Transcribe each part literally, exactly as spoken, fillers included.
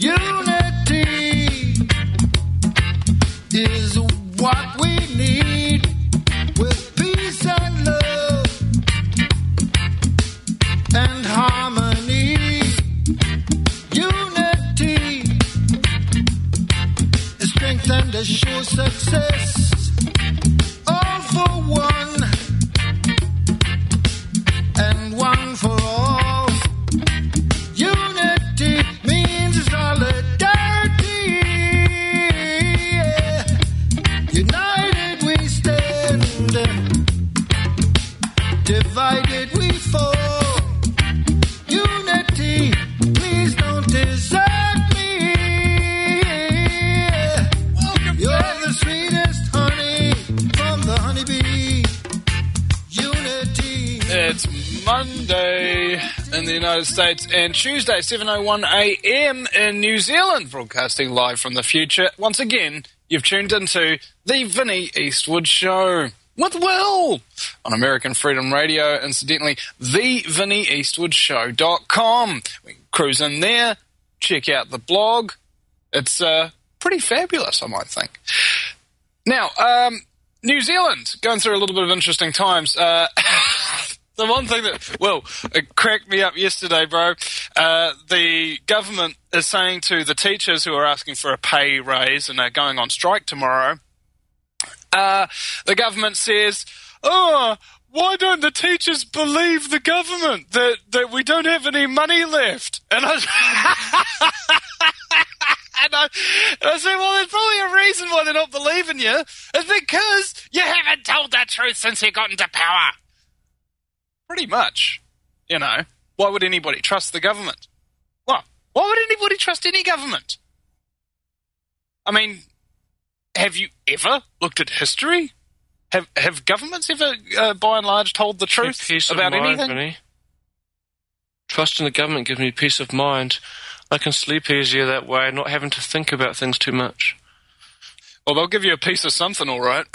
Unity is what we need, with peace and love and harmony. Unity is strength and a sure success. All for one and one for all. Unity means solidarity. Yeah. United we stand, divided we fall. Unity, please don't desert me. Yeah. You're the sweetest honey from the honeybee. Unity. It's Monday in the United States and Tuesday, seven oh one a.m. in New Zealand, broadcasting live from the future. Once again, you've tuned into the Vinnie Eastwood Show with Will on American Freedom Radio. Incidentally, the vinnie eastwood show dot com. We can cruise in there, check out the blog. It's uh, pretty fabulous, I might think. Now, um, New Zealand, going through a little bit of interesting times. Uh, the one thing that, well, it cracked me up yesterday, bro. Uh, the government is saying to the teachers who are asking for a pay raise and are going on strike tomorrow, uh, the government says, oh, why don't the teachers believe the government that, that we don't have any money left? And I, and I, and I said, well, there's probably a reason why they're not believing you. It's because you haven't told the truth since you got into power. Pretty much, you know. Why would anybody trust the government? What? Why would anybody trust any government? I mean, have you ever looked at history? Have have governments ever, uh, by and large, told the truth peace about of mind, anything? Vinny. Trust in the government gives me peace of mind. I can sleep easier that way, not having to think about things too much. Well, they'll give you a piece of something, all right.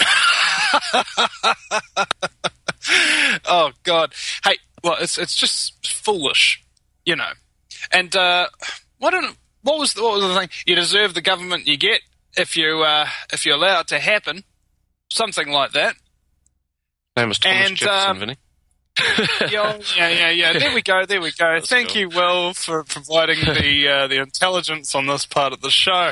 Oh, God. Hey, well, it's it's just foolish, you know. And uh, what, don't, what, was the, what was the thing? You deserve the government you get if you uh, if you allow it to happen. Something like that. Name was Thomas and, Jefferson, um, Vinny. yeah, yeah, yeah, yeah. There we go, there we go. That's Thank cool. you, Will, for providing the uh, the intelligence on this part of the show.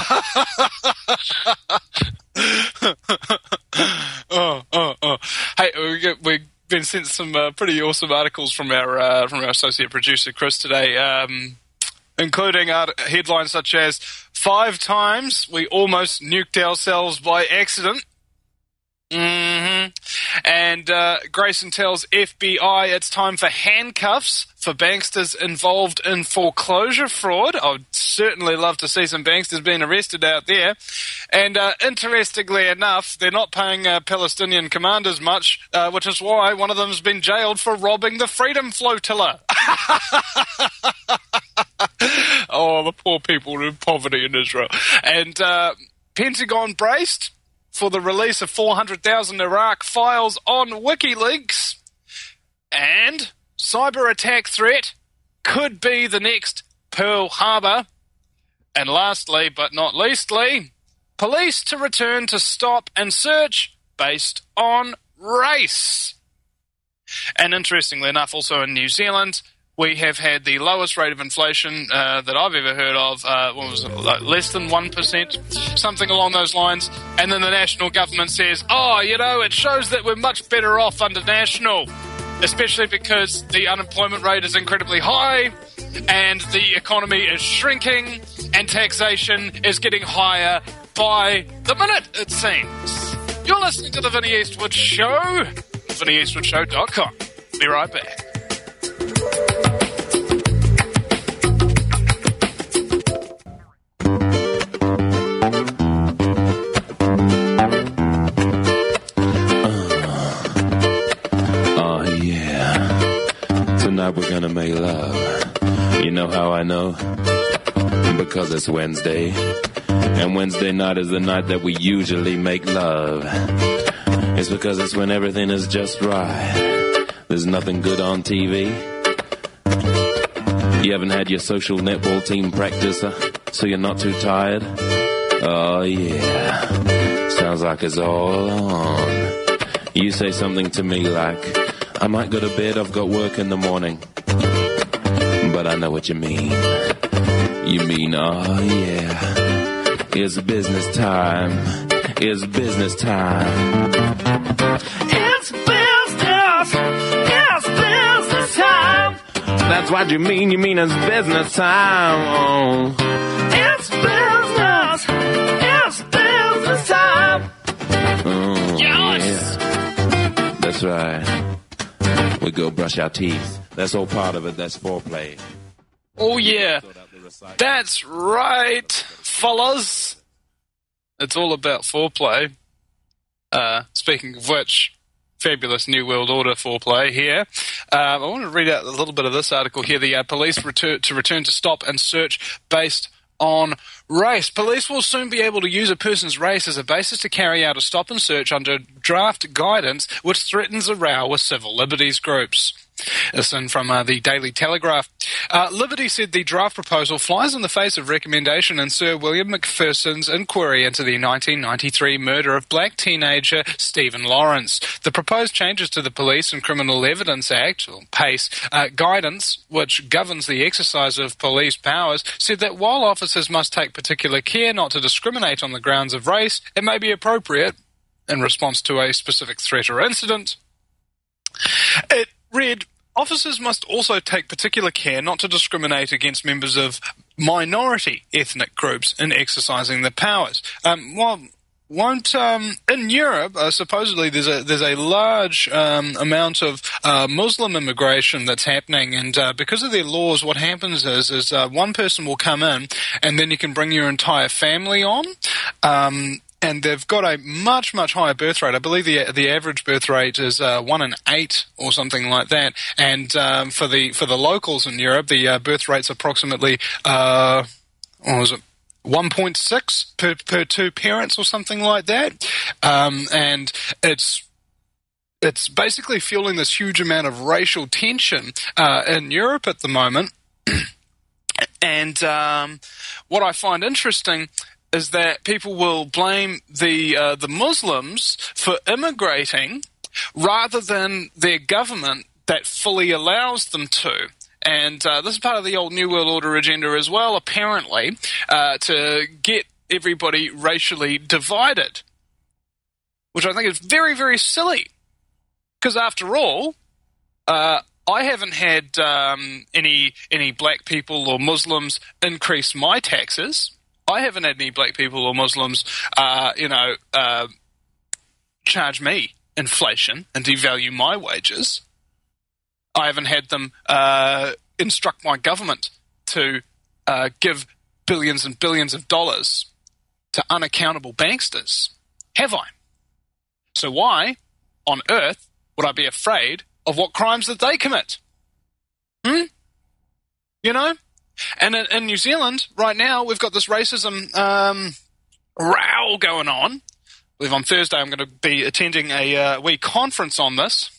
oh, oh, oh. Hey, we get, we've been sent some uh, pretty awesome articles from our uh, from our associate producer Chris today, um, including art- headlines such as "Five times we almost nuked ourselves by accident." Mm-hmm. And uh, Grayson tells F B I it's time for handcuffs for banksters involved in foreclosure fraud. I'd certainly love to see some banksters being arrested out there. And uh, interestingly enough, they're not paying uh, Palestinian commanders much, uh, which is why one of them's been jailed for robbing the Freedom Flotilla. Oh, the poor people in poverty in Israel. And uh, Pentagon braced for the release of four hundred thousand Iraq files on WikiLeaks. And cyber attack threat could be the next Pearl Harbor. And lastly, but not leastly, police to return to stop and search based on race. And interestingly enough, also in New Zealand, we have had the lowest rate of inflation uh, that I've ever heard of. Uh, what was it, like less than one percent, something along those lines. And then the national government says, oh, you know, it shows that we're much better off under national, especially because the unemployment rate is incredibly high and the economy is shrinking and taxation is getting higher by the minute, it seems. You're listening to the Vinnie Eastwood Show, vinnie eastwood show dot com. Be right back. Tonight we're gonna make love. You know how I know? Because it's Wednesday. And Wednesday night is the night that we usually make love. It's because it's when everything is just right. There's nothing good on T V. You haven't had your social netball team practice, uh, so you're not too tired? Oh, yeah. Sounds like it's all on. You say something to me like, I might go to bed, I've got work in the morning. But I know what you mean. You mean, oh, yeah. It's business time. It's business time. It's business. It's business time. That's what you mean. You mean it's business time. Oh. It's business. It's business time. Oh, yes. Yeah. That's right. We go brush our teeth. That's all part of it. That's foreplay. Oh, yeah. That's right, fellas. It's all about foreplay. Uh, speaking of which, fabulous New World Order foreplay here. Uh, I want to read out a little bit of this article here. The uh, police return to return to stop and search based on race. Police will soon be able to use a person's race as a basis to carry out a stop and search under draft guidance which threatens a row with civil liberties groups. This in from uh, the Daily Telegraph. Uh, Liberty said the draft proposal flies in the face of recommendation in Sir William Macpherson's inquiry into the nineteen ninety-three murder of black teenager Stephen Lawrence. The proposed changes to the Police and Criminal Evidence Act, or PACE, uh, guidance, which governs the exercise of police powers, said that while officers must take particular care not to discriminate on the grounds of race, it may be appropriate, in response to a specific threat or incident. It read, officers must also take particular care not to discriminate against members of minority ethnic groups in exercising their powers. Um, well, won't um, in Europe, uh, supposedly there's a there's a large um, amount of uh, Muslim immigration that's happening, and uh, because of their laws, what happens is is uh, one person will come in, and then you can bring your entire family on. Um, And they've got a much, much higher birth rate. I believe the the average birth rate is uh, one in eight or something like that. And um, for the for the locals in Europe, the uh, birth rate's approximately uh, what was it, one point six per per two parents or something like that. Um, and it's it's basically fueling this huge amount of racial tension uh, in Europe at the moment. And um, what I find interesting is that people will blame the uh, the Muslims for immigrating rather than their government that fully allows them to. And uh, this is part of the old New World Order agenda as well, apparently, uh, to get everybody racially divided, which I think is very, very silly. Because after all, uh, I haven't had um, any any black people or Muslims increase my taxes. I haven't had any black people or Muslims, uh, you know, uh, charge me inflation and devalue my wages. I haven't had them uh, instruct my government to uh, give billions and billions of dollars to unaccountable banksters. Have I? So why on earth would I be afraid of what crimes that they commit? Hmm? You know? And in, in New Zealand, right now, we've got this racism um, row going on. I believe on Thursday I'm going to be attending a uh, wee conference on this.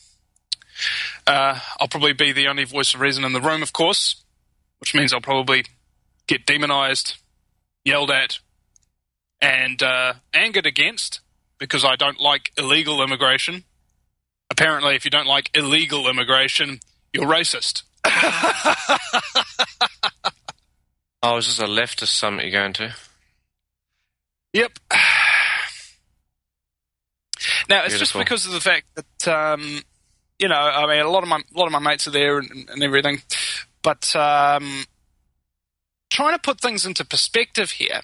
Uh, I'll probably be the only voice of reason in the room, of course, which means I'll probably get demonized, yelled at, and uh, angered against because I don't like illegal immigration. Apparently, if you don't like illegal immigration, you're racist. Oh, is this a leftist summit you're going to? Yep. Now, it's Beautiful. just because of the fact that, um, you know, I mean, a lot of my a lot of my mates are there and, and everything, but um, trying to put things into perspective here.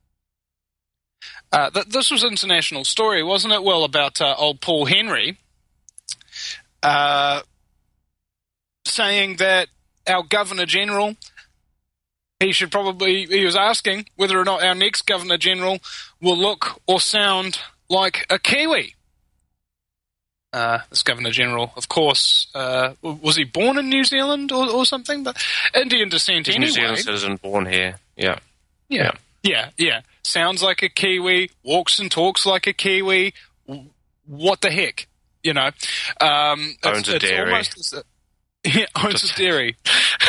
Uh, th- this was an international story, wasn't it? Well, about uh, old Paul Henry uh, saying that our Governor General, he should probably, he was asking whether or not our next Governor General will look or sound like a Kiwi. Uh, this Governor General, of course, uh, was he born in New Zealand or, or something? But Indian descent He's anyway. New Zealand citizen, born here. Yeah. Yeah. Yeah, yeah. Sounds like a Kiwi, walks and talks like a Kiwi. What the heck? You know? Um, Owns it's, a it's dairy. almost as a, Yeah, owns a dairy.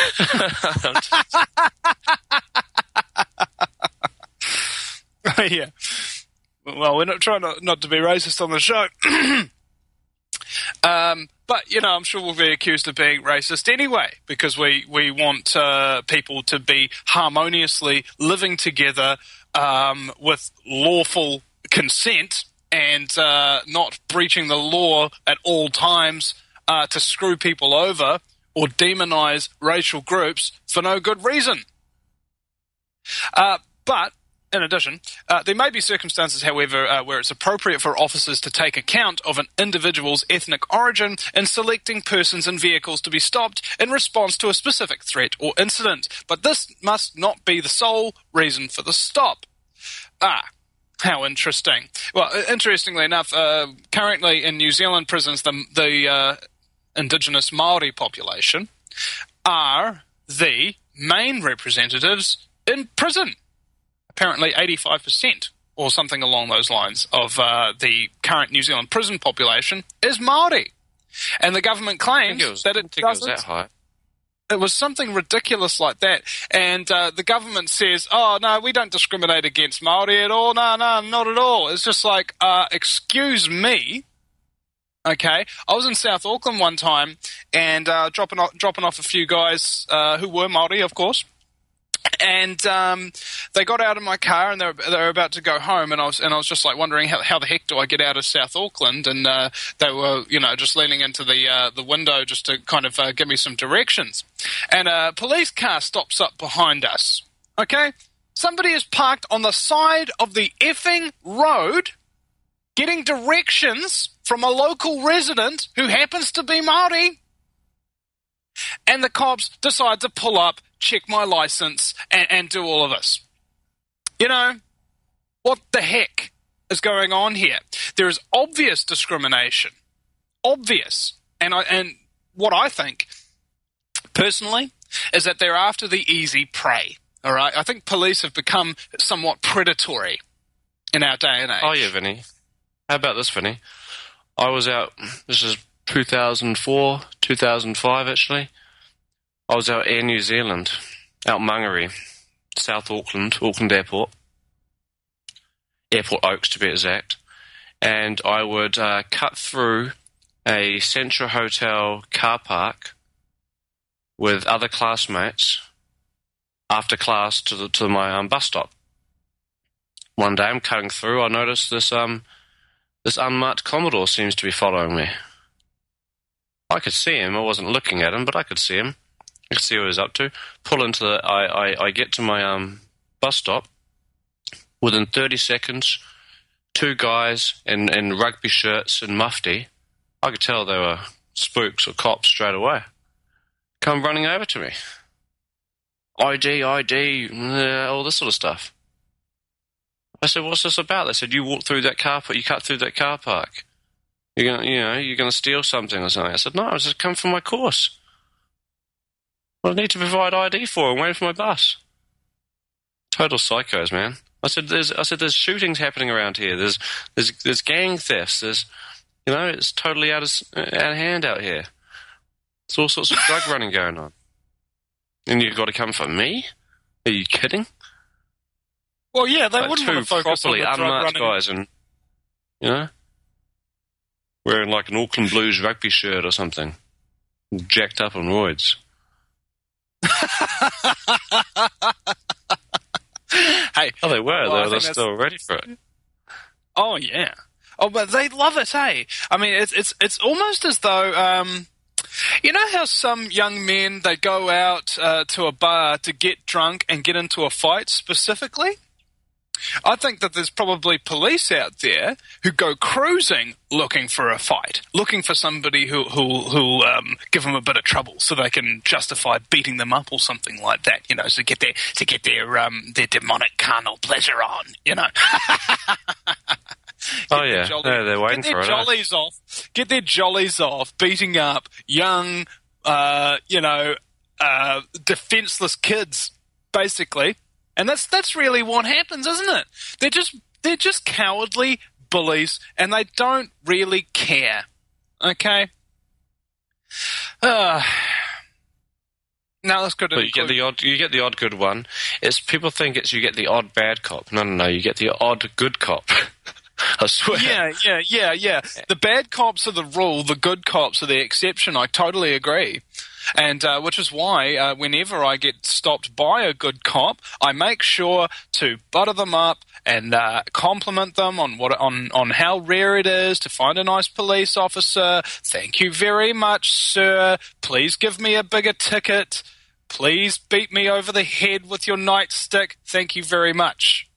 Yeah. Well, we're not trying not, not to be racist on the show. um, but, you know, I'm sure we'll be accused of being racist anyway, because we, we want uh, people to be harmoniously living together um, with lawful consent and uh, not breaching the law at all times uh, to screw people over or demonize racial groups for no good reason. Uh, but... In addition, uh, there may be circumstances, however, uh, where it's appropriate for officers to take account of an individual's ethnic origin in selecting persons and vehicles to be stopped in response to a specific threat or incident. But this must not be the sole reason for the stop. Ah, how interesting. Well, interestingly enough, uh, currently in New Zealand prisons, the, the uh, indigenous Māori population are the main representatives in prison. Apparently eighty-five percent or something along those lines of uh, the current New Zealand prison population is Māori. And the government claims it was, that it doesn't. doesn't. It was that high. It was something ridiculous like that. And uh, the government says, oh, no, we don't discriminate against Māori at all. No, no, not at all. It's just like, uh, excuse me. Okay, I was in South Auckland one time and uh, dropping, off, dropping off a few guys uh, who were Māori, of course. And um, they got out of my car and they were, they were about to go home, and I was and I was just like wondering how, how the heck do I get out of South Auckland? And uh, they were, you know, just leaning into the uh, the window just to kind of uh, give me some directions. And a police car stops up behind us. Okay, somebody is parked on the side of the effing road, getting directions from a local resident who happens to be Māori. And the cops decide to pull up, check my license, and, and do all of this. You know, what the heck is going on here? There is obvious discrimination. Obvious. And I, and what I think, personally, is that they're after the easy prey. All right? I think police have become somewhat predatory in our day and age. Oh, yeah, Vinny. How about this, Vinny? I was out, this is two thousand four, two thousand five, actually. I was out Air New Zealand, out Mangere, South Auckland, Auckland Airport, Airport Oaks to be exact, and I would uh, cut through a Central Hotel car park with other classmates after class to the, to my um, bus stop. One day I'm cutting through, I noticed this um this unmarked Commodore seems to be following me. I could see him. I wasn't looking at him, but I could see him. I could see what he was up to. Pull into the... I, I, I get to my um bus stop. Within thirty seconds, two guys in, in rugby shirts and mufti. I could tell they were spooks or cops straight away. Come running over to me. I D, I D, uh, all this sort of stuff. I said, what's this about? They said, you walked through that car park, you cut through that car park. You're gonna, you know, you're gonna steal something or something. I said, no, I was just come from my course. Well, I need to provide I D for. I'm waiting for my bus. Total psychos, man. I said, there's, I said, there's shootings happening around here. There's, there's, there's gang thefts. There's, you know, it's totally out of, out of hand out here. There's all sorts of drug running going on. And you've got to come for me? Are you kidding? Well, yeah, they like wouldn't two want to focus on properly the drug unmarked running. guys, and you know, wearing like an Auckland Blues rugby shirt or something, jacked up on roids. Hey, Oh, they were. well, I they were think that's- still ready for it. Oh yeah. Oh, but they love it, hey. I mean, it's it's it's almost as though, um, you know how some young men they go out uh, to a bar to get drunk and get into a fight specifically. I think that there's probably police out there who go cruising looking for a fight, looking for somebody who who who um, give them a bit of trouble, so they can justify beating them up or something like that. You know, to get their to get their um, their demonic carnal pleasure on. You know. Oh Get yeah, their jolly- no, they're waiting get for their it. eh? jollies off. Get their jollies off, beating up young, uh, you know, uh, defenseless kids, basically. And that's that's really what happens, isn't it? They're just they're just cowardly bullies, and they don't really care. Okay. Uh, No, that's good. But you get the odd, you get the odd good one. It's people think it's you get the odd bad cop. No, no, no. You get the odd good cop. I swear. Yeah, yeah, yeah, yeah. The bad cops are the rule. The good cops are the exception. I totally agree. And uh, which is why uh, whenever I get stopped by a good cop, I make sure to butter them up and uh, compliment them on what on, on how rare it is to find a nice police officer. Thank you very much, sir. Please give me a bigger ticket. Please beat me over the head with your nightstick. Thank you very much.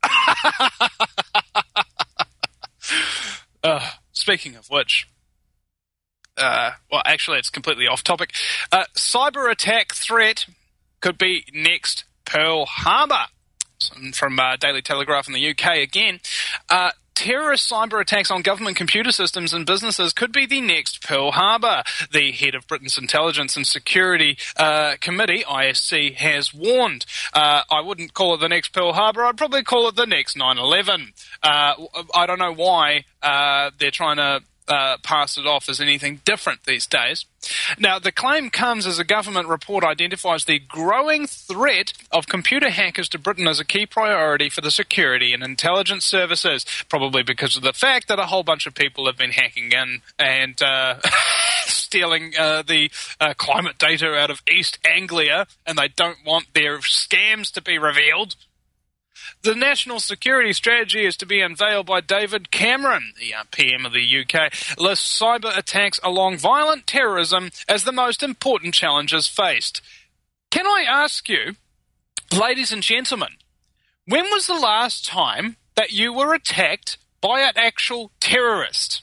uh, speaking of which... Uh, well, actually, it's completely off topic. Uh, cyber attack threat could be next Pearl Harbor. From uh, Daily Telegraph in the U K again. Uh, terrorist cyber attacks on government computer systems and businesses could be the next Pearl Harbor. The head of Britain's Intelligence and Security uh, Committee, I S C, has warned. Uh, I wouldn't call it the next Pearl Harbor. I'd probably call it the next nine eleven. Uh, I don't know why uh, they're trying to Uh, pass it off as anything different these days. Now, the claim comes as a government report identifies the growing threat of computer hackers to Britain as a key priority for the security and intelligence services, probably because of the fact that a whole bunch of people have been hacking in and uh, stealing uh, the uh, climate data out of East Anglia, and they don't want their scams to be revealed. The national security strategy is to be unveiled by David Cameron, the uh, P M of the U K, lists cyber attacks along violent terrorism as the most important challenges faced. Can I ask you, ladies and gentlemen, when was the last time that you were attacked by an actual terrorist?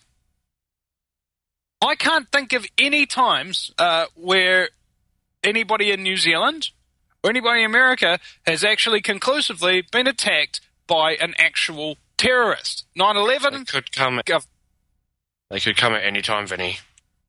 I can't think of any times uh, where anybody in New Zealand or anybody in America has actually conclusively been attacked by an actual terrorist. nine eleven... They could come, gov- they could come at any time, Vinny.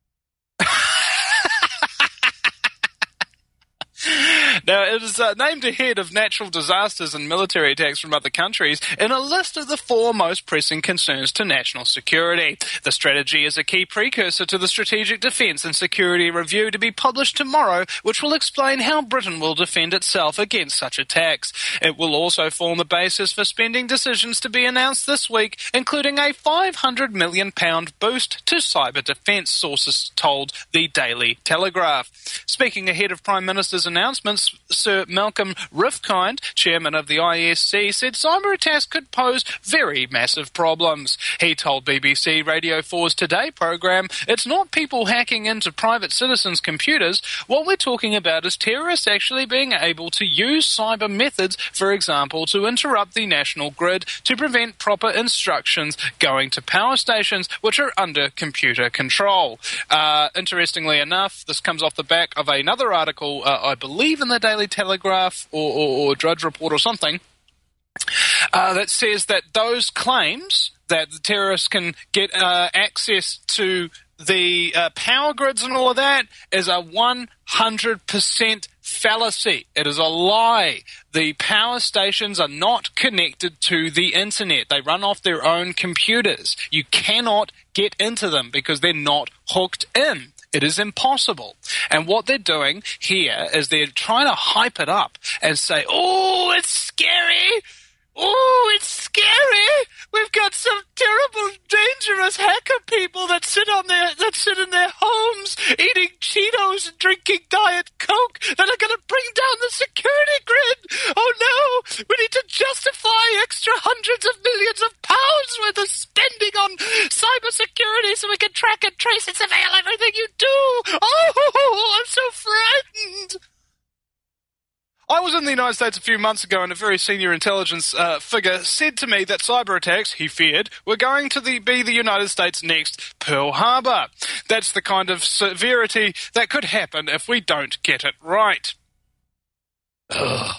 Now, it is uh, named ahead of natural disasters and military attacks from other countries in a list of the four most pressing concerns to national security. The strategy is a key precursor to the Strategic Defence and Security Review to be published tomorrow, which will explain how Britain will defend itself against such attacks. It will also form the basis for spending decisions to be announced this week, including a five hundred million pounds boost to cyber defence, sources told the Daily Telegraph. Speaking ahead of Prime Minister's announcements, Sir Malcolm Rifkind, chairman of the I S C, said cyber attacks could pose very massive problems. He told B B C Radio four's Today programme, "It's not people hacking into private citizens' computers. What we're talking about is terrorists actually being able to use cyber methods, for example, to interrupt the national grid to prevent proper instructions going to power stations which are under computer control." Uh, interestingly enough, this comes off the back of another article, uh, I believe in the Daily Telegraph or, or, or Drudge Report or something, uh, that says that those claims that the terrorists can get uh, access to the uh, power grids and all of that is a one hundred percent fallacy. It is a lie. The power stations are not connected to the internet. They run off their own computers. You cannot get into them because they're not hooked in. It is impossible. And what they're doing here is they're trying to hype it up and say, "Oh, it's scary. Oh, it's scary. We've got some terrible, dangerous hacker people that sit on their that sit in their homes eating Cheetos and drinking Diet Coke that are going to bring down the security grid. Oh no, we need to justify extra hundreds of millions of pounds worth of spending on cybersecurity so we can track and trace and surveil everything you do. Oh, I'm so frightened." I was in the United States a few months ago and a very senior intelligence uh, figure said to me that cyber attacks, he feared, were going to the, be the United States' next Pearl Harbor. That's the kind of severity that could happen if we don't get it right. Ugh.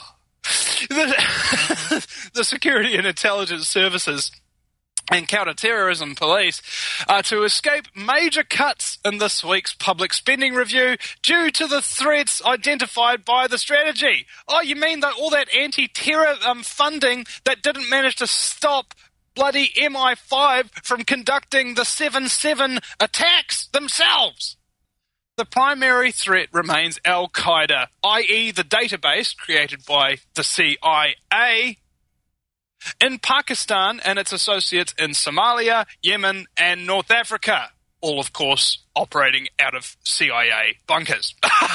The, the security and intelligence services and counter-terrorism police are to escape major cuts in this week's public spending review due to the threats identified by the strategy. Oh, you mean that all that anti-terror um, funding that didn't manage to stop bloody M I five from conducting the seven seven attacks themselves? the primary threat remains Al-Qaeda, that is the database created by the C I A in Pakistan and its associates in Somalia, Yemen, and North Africa. All, of course, operating out of C I A bunkers.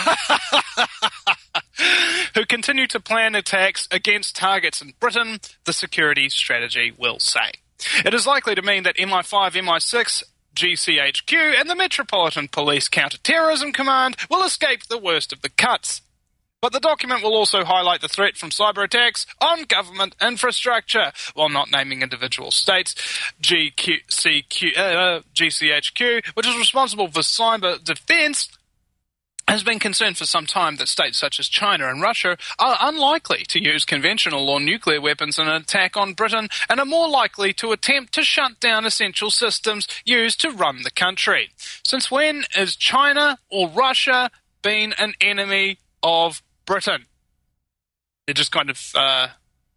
Who continue to plan attacks against targets in Britain, the security strategy will say. It is likely to mean that M I five, M I six, G C H Q, and the Metropolitan Police Counter-Terrorism Command will escape the worst of the cuts. But the document will also highlight the threat from cyber attacks on government infrastructure, while not naming individual states. G C Q, uh, G C H Q, which is responsible for cyber defense, has been concerned for some time that states such as China and Russia are unlikely to use conventional or nuclear weapons in an attack on Britain and are more likely to attempt to shut down essential systems used to run the country. Since when has China or Russia been an enemy of Britain? They're just kind of uh,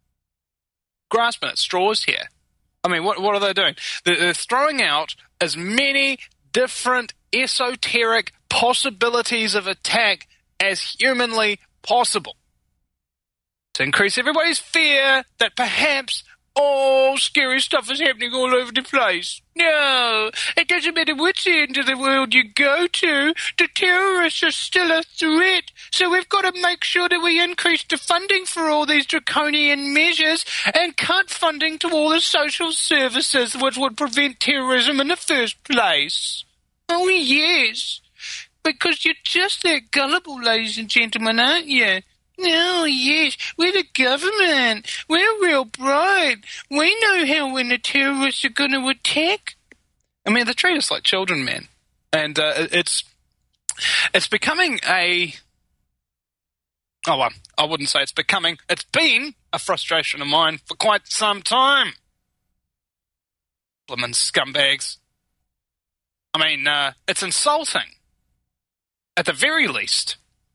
grasping at straws here. I mean, what what are they doing? They're, they're throwing out as many different esoteric possibilities of attack as humanly possible to increase everybody's fear that perhaps all scary stuff is happening all over the place. No, it doesn't matter which end of the world you go to, the terrorists are still a threat. So we've got to make sure that we increase the funding for all these draconian measures and cut funding to all the social services which would prevent terrorism in the first place. Oh, yes. Because you're just that gullible, ladies and gentlemen, aren't you? Oh, yes, we're the government. We're real bright. We know how when the terrorists are going to attack. I mean, they treat us like children, man. And uh, it's it's becoming a... Oh, well, I wouldn't say it's becoming. It's been a frustration of mine for quite some time. Blimmin' scumbags. I mean, uh, it's insulting, at the very least,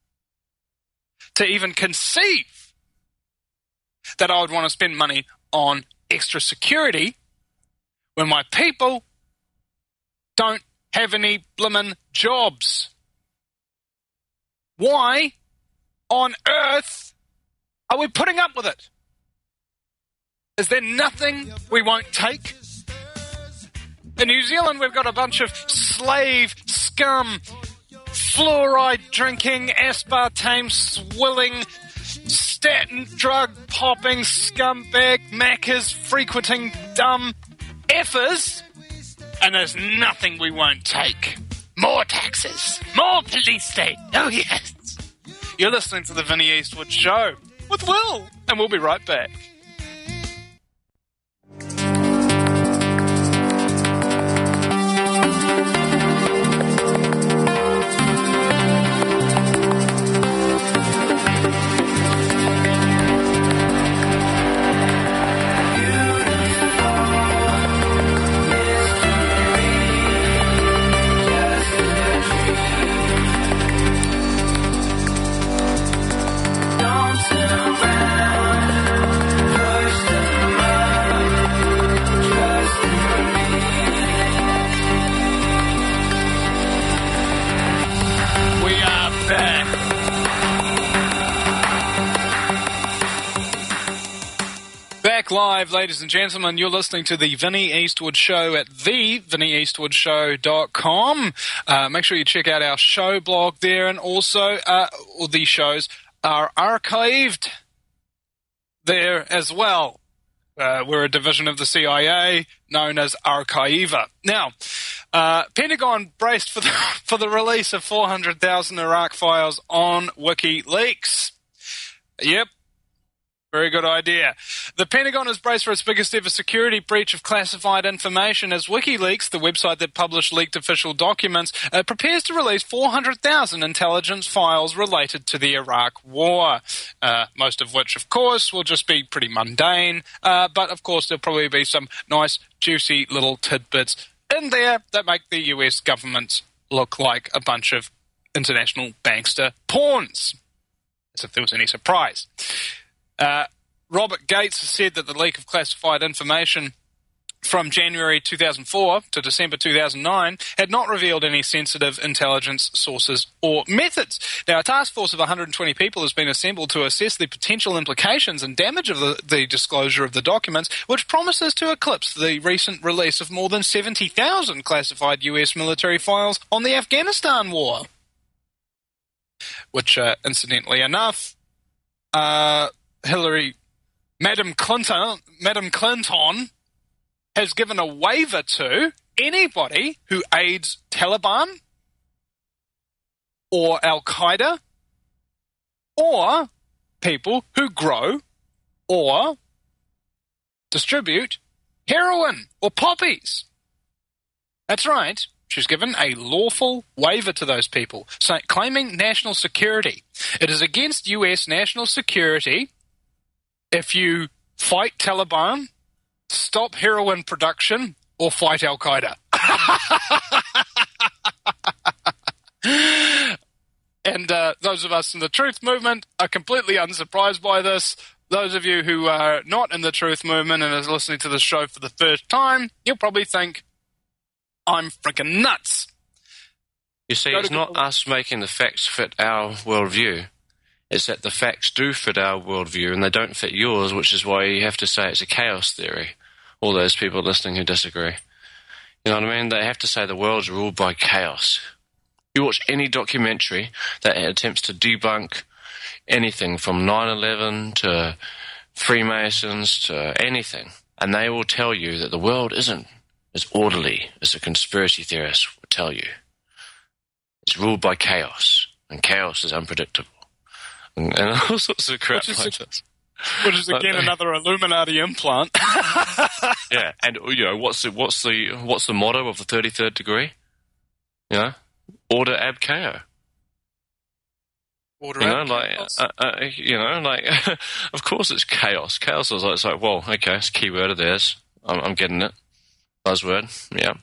to even conceive that I would want to spend money on extra security when my people don't have any blimmin' jobs. Why on earth are we putting up with it? Is there nothing we won't take? In New Zealand, we've got a bunch of slave scum, fluoride-drinking, aspartame-swilling, statin drug-popping, scumbag, Maccas-frequenting, dumb effers, and there's nothing we won't take. More taxes, more police state, oh yes. You're listening to the Vinnie Eastwood Show with Will, and we'll be right back. Live, ladies and gentlemen, you're listening to the Vinnie Eastwood Show at the vinnie eastwood show dot com. Uh, make sure you check out our show blog there, and also uh, all these shows are archived there as well. Uh, we're a division of the C I A known as Archiva. Now, uh, Pentagon braced for the, for the release of four hundred thousand Iraq files on WikiLeaks. Yep. Very good idea. The Pentagon has braced for its biggest ever security breach of classified information as WikiLeaks, the website that published leaked official documents, uh, prepares to release four hundred thousand intelligence files related to the Iraq War, uh, most of which, of course, will just be pretty mundane, uh, but, of course, there'll probably be some nice, juicy little tidbits in there that make the U S government look like a bunch of international bankster pawns, as if there was any surprise. Uh, Robert Gates has said that the leak of classified information from January two thousand four to December two thousand nine had not revealed any sensitive intelligence sources or methods. Now, a task force of one hundred twenty people has been assembled to assess the potential implications and damage of the, the disclosure of the documents, which promises to eclipse the recent release of more than seventy thousand classified U S military files on the Afghanistan war. Which, uh, incidentally enough, uh, Hillary, Madam Clinton, Madam Clinton, has given a waiver to anybody who aids Taliban or Al-Qaeda or people who grow or distribute heroin or poppies. That's right. She's given a lawful waiver to those people, so claiming national security. It is against U S national security if you fight Taliban, stop heroin production, or fight Al-Qaeda. And uh, those of us in the Truth Movement are completely unsurprised by this. Those of you who are not in the Truth Movement and are listening to the show for the first time, you'll probably think, I'm freaking nuts. You see, it's not us making the facts fit our worldview. It's that the facts do fit our worldview and they don't fit yours, which is why you have to say it's a chaos theory. All those people listening who disagree. You know what I mean? They have to say the world's ruled by chaos. You watch any documentary that attempts to debunk anything from nine eleven to Freemasons to anything, and they will tell you that the world isn't as orderly as a conspiracy theorist would tell you. It's ruled by chaos, and chaos is unpredictable. And, and all sorts of crap which is, like this. Which is again another Illuminati implant. Yeah, and you know what's the what's the what's the motto of the thirty-third degree? You know, order ab chaos. Order you know, ab like chaos. uh, uh, you know, like of course it's chaos. Chaos is like, it's like, well, okay, it's a key word of theirs. I'm, I'm getting it. Buzzword, yeah.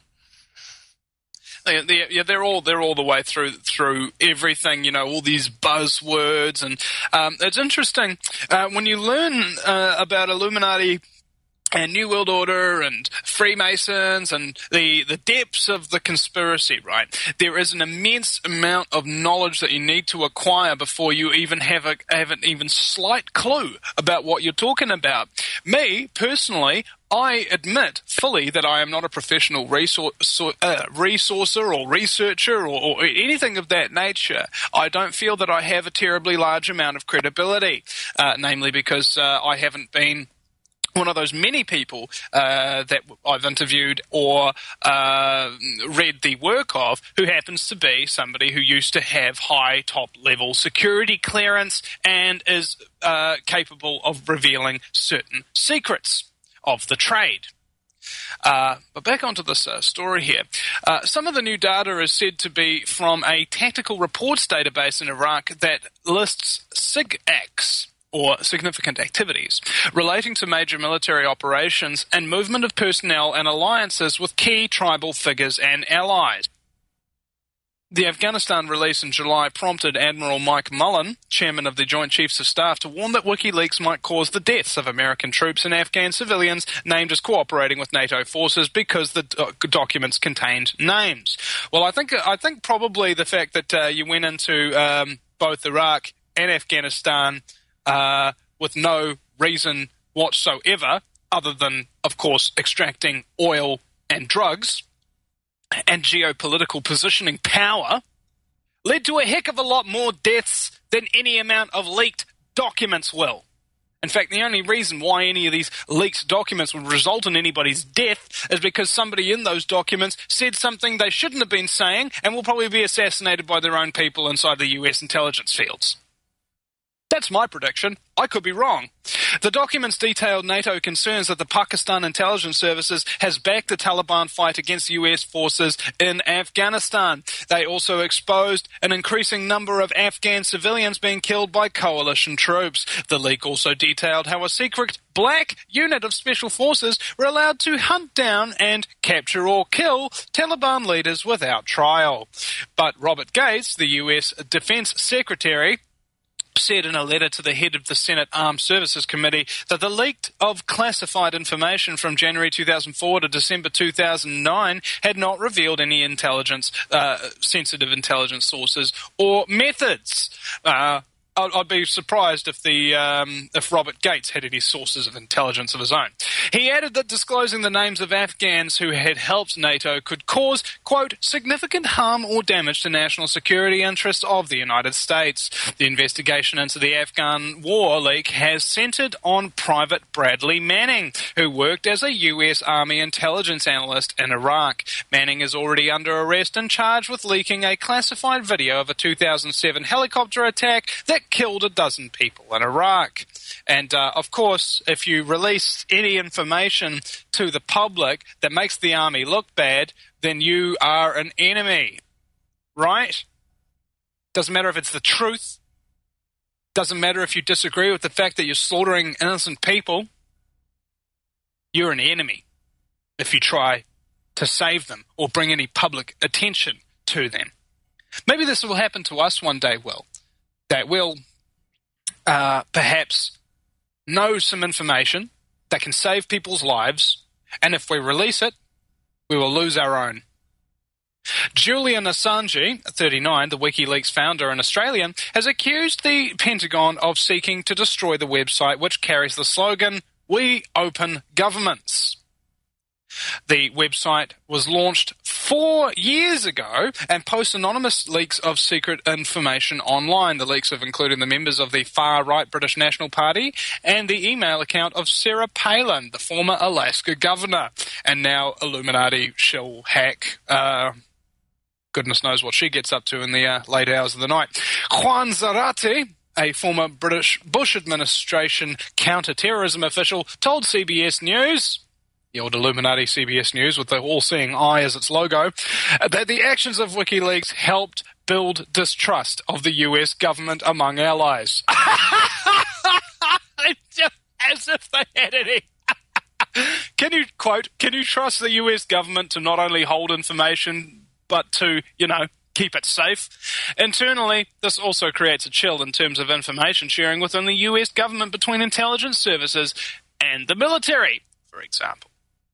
They, they, yeah, they're all they're all the way through through everything. You know, all these buzzwords, and um, it's interesting uh, when you learn uh, about Illuminati and New World Order and Freemasons and the, the depths of the conspiracy, right? There is an immense amount of knowledge that you need to acquire before you even have a have an even slight clue about what you're talking about. Me, personally, I admit fully that I am not a professional resource, uh, resourcer or researcher or, or anything of that nature. I don't feel that I have a terribly large amount of credibility, uh, namely because uh, I haven't been one of those many people uh, that I've interviewed or uh, read the work of who happens to be somebody who used to have high top-level security clearance and is uh, capable of revealing certain secrets of the trade. Uh, but back onto this uh, story here. Uh, some of the new data is said to be from a tactical reports database in Iraq that lists SIGACs, or significant activities, relating to major military operations and movement of personnel and alliances with key tribal figures and allies. The Afghanistan release in July prompted Admiral Mike Mullen, chairman of the Joint Chiefs of Staff, to warn that WikiLeaks might cause the deaths of American troops and Afghan civilians named as cooperating with NATO forces because the doc- documents contained names. Well, I think I think probably the fact that uh, you went into um, both Iraq and Afghanistan Uh, with no reason whatsoever, other than, of course, extracting oil and drugs and geopolitical positioning power, led to a heck of a lot more deaths than any amount of leaked documents will. In fact, the only reason why any of these leaked documents would result in anybody's death is because somebody in those documents said something they shouldn't have been saying and will probably be assassinated by their own people inside the U S intelligence fields. That's my prediction. I could be wrong. The documents detailed NATO concerns that the Pakistan intelligence services has backed the Taliban fight against U S forces in Afghanistan. They also exposed an increasing number of Afghan civilians being killed by coalition troops. The leak also detailed how a secret black unit of special forces were allowed to hunt down and capture or kill Taliban leaders without trial. But Robert Gates, the U S Defense Secretary, said in a letter to the head of the Senate Armed Services Committee that the leak of classified information from January two thousand four to December two thousand nine had not revealed any intelligence, uh, sensitive intelligence sources or methods. Uh, I'd, I'd be surprised if the um, if Robert Gates had any sources of intelligence of his own. He added that disclosing the names of Afghans who had helped NATO could cause, quote, significant harm or damage to national security interests of the United States. The investigation into the Afghan war leak has centered on Private Bradley Manning, who worked as a U S Army intelligence analyst in Iraq. Manning is already under arrest and charged with leaking a classified video of a two thousand seven helicopter attack that killed a dozen people in Iraq. And, uh, of course, if you release any information to the public that makes the army look bad, then you are an enemy, right? Doesn't matter if it's the truth. Doesn't matter if you disagree with the fact that you're slaughtering innocent people. You're an enemy if you try to save them or bring any public attention to them. Maybe this will happen to us one day, Will. That will uh, perhaps know some information that can save people's lives, and if we release it, we will lose our own. Julian Assange, thirty-nine, the WikiLeaks founder and Australian, has accused the Pentagon of seeking to destroy the website which carries the slogan, "We Open Governments." The website was launched four years ago and posts anonymous leaks of secret information online. The leaks have included the members of the far-right British National Party and the email account of Sarah Palin, the former Alaska governor, and now Illuminati shell hack. Uh, goodness knows what she gets up to in the uh, late hours of the night. Juan Zarate, a former British Bush administration counter-terrorism official, told C B S News, the old Illuminati C B S News with the all-seeing eye as its logo, that the actions of WikiLeaks helped build distrust of the U S government among allies. Just as if they had any. Can you, quote, can you trust the U S government to not only hold information, but to, you know, keep it safe? Internally, this also creates a chill in terms of information sharing within the U S government between intelligence services and the military, for example.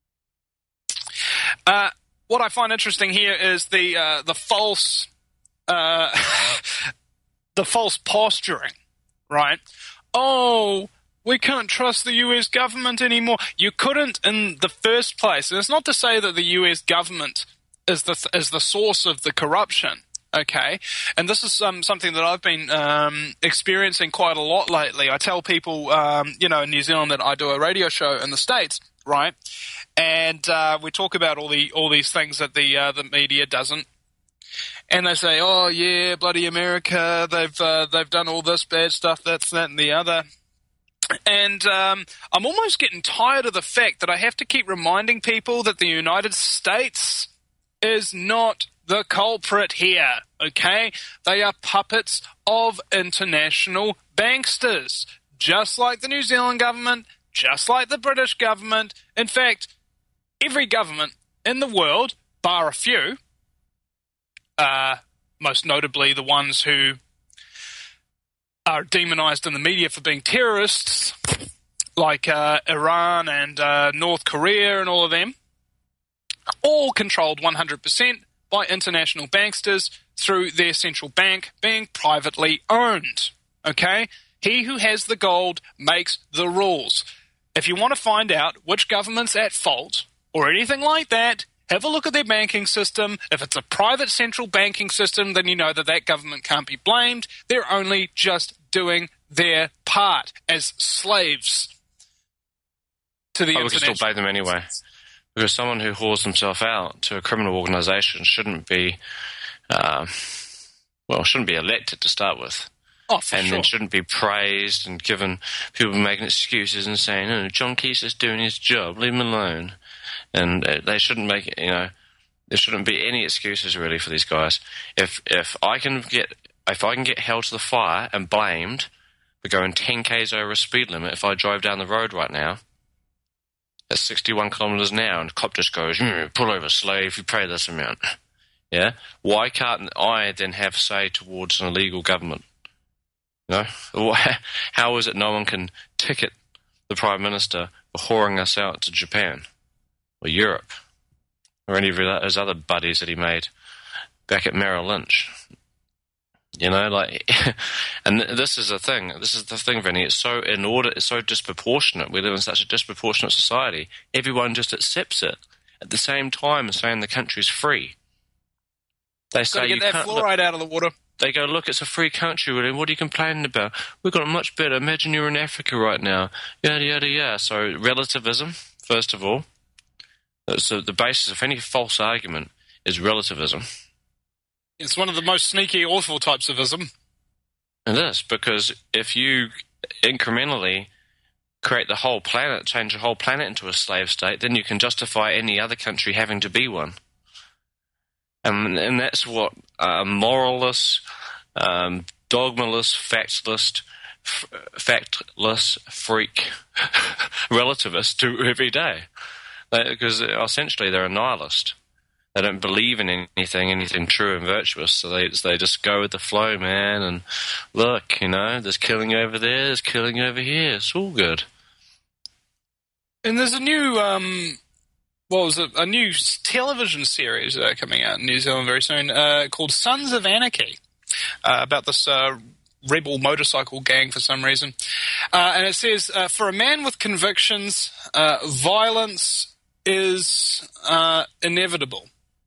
Uh, what I find interesting here is the uh, the false uh, the false posturing, right? Oh, we can't trust the U S government anymore. You couldn't in the first place. And it's not to say that the U S government is the is the source of the corruption. Okay, and this is um, something that I've been um, experiencing quite a lot lately. I tell people, um, you know, in New Zealand that I do a radio show in the States, right? And uh, we talk about all the all these things that the uh, the media doesn't, and they say, "Oh yeah, bloody America! They've uh, they've done all this bad stuff, that's that, and the other." And um, I'm almost getting tired of the fact that I have to keep reminding people that the United States is not the culprit here. Okay, they are puppets of international banksters, just like the New Zealand government, just like the British government. In fact, every government in the world, bar a few, uh, most notably the ones who are demonized in the media for being terrorists, like uh, Iran and uh, North Korea and all of them, all controlled one hundred percent by international banksters through their central bank being privately owned. Okay? He who has the gold makes the rules. If you want to find out which government's at fault or anything like that, have a look at their banking system. If it's a private central banking system, then you know that that government can't be blamed. They're only just doing their part as slaves to the oh, we can still international. blame them anyway. Because someone who whores himself out to a criminal organisation shouldn't be, uh, well, shouldn't be elected to start with. Oh, for and sure. then shouldn't be praised and given people making excuses and saying, "Oh, John Keys is doing his job, leave him alone." And uh, they shouldn't make it, you know, there shouldn't be any excuses really for these guys. If if I can get if I can get held to the fire and blamed for going ten k's over a speed limit, if I drive down the road right now at sixty-one kilometres an hour and the cop just goes, mm, "Pull over, slave, you pay this amount," yeah, why can't I then have say towards an illegal government? You know, how is it no one can ticket the Prime Minister for whoring us out to Japan or Europe or any of his other buddies that he made back at Merrill Lynch? You know, like, and this is the thing. This is the thing, Vinny. It's so in order. It's so disproportionate. We live in such a disproportionate society. Everyone just accepts it at the same time as saying the country's free. They say Gotta get you that can't fluoride look, out of the water. They go, look, it's a free country, William. What are you complaining about? We've got it much better. Imagine you're in Africa right now. Yada, yada, yada. So relativism, first of all. So the basis of any false argument is relativism. It's one of the most sneaky, awful types of ism. It is, because if you incrementally create the whole planet, change the whole planet into a slave state, then you can justify any other country having to be one. And, and that's what uh, moralists, um, dogmaless, factless, f- factless freak relativists do every day. Because essentially they're a nihilist. They don't believe in anything, anything true and virtuous, so they they just go with the flow, man, and look, you know, there's killing over there, there's killing over here, it's all good. And there's a new, um, what was it, a new television series uh, coming out in New Zealand very soon uh, called Sons of Anarchy, uh, about this uh, rebel motorcycle gang for some reason. Uh, and it says, uh, for a man with convictions, uh, violence is uh, inevitable.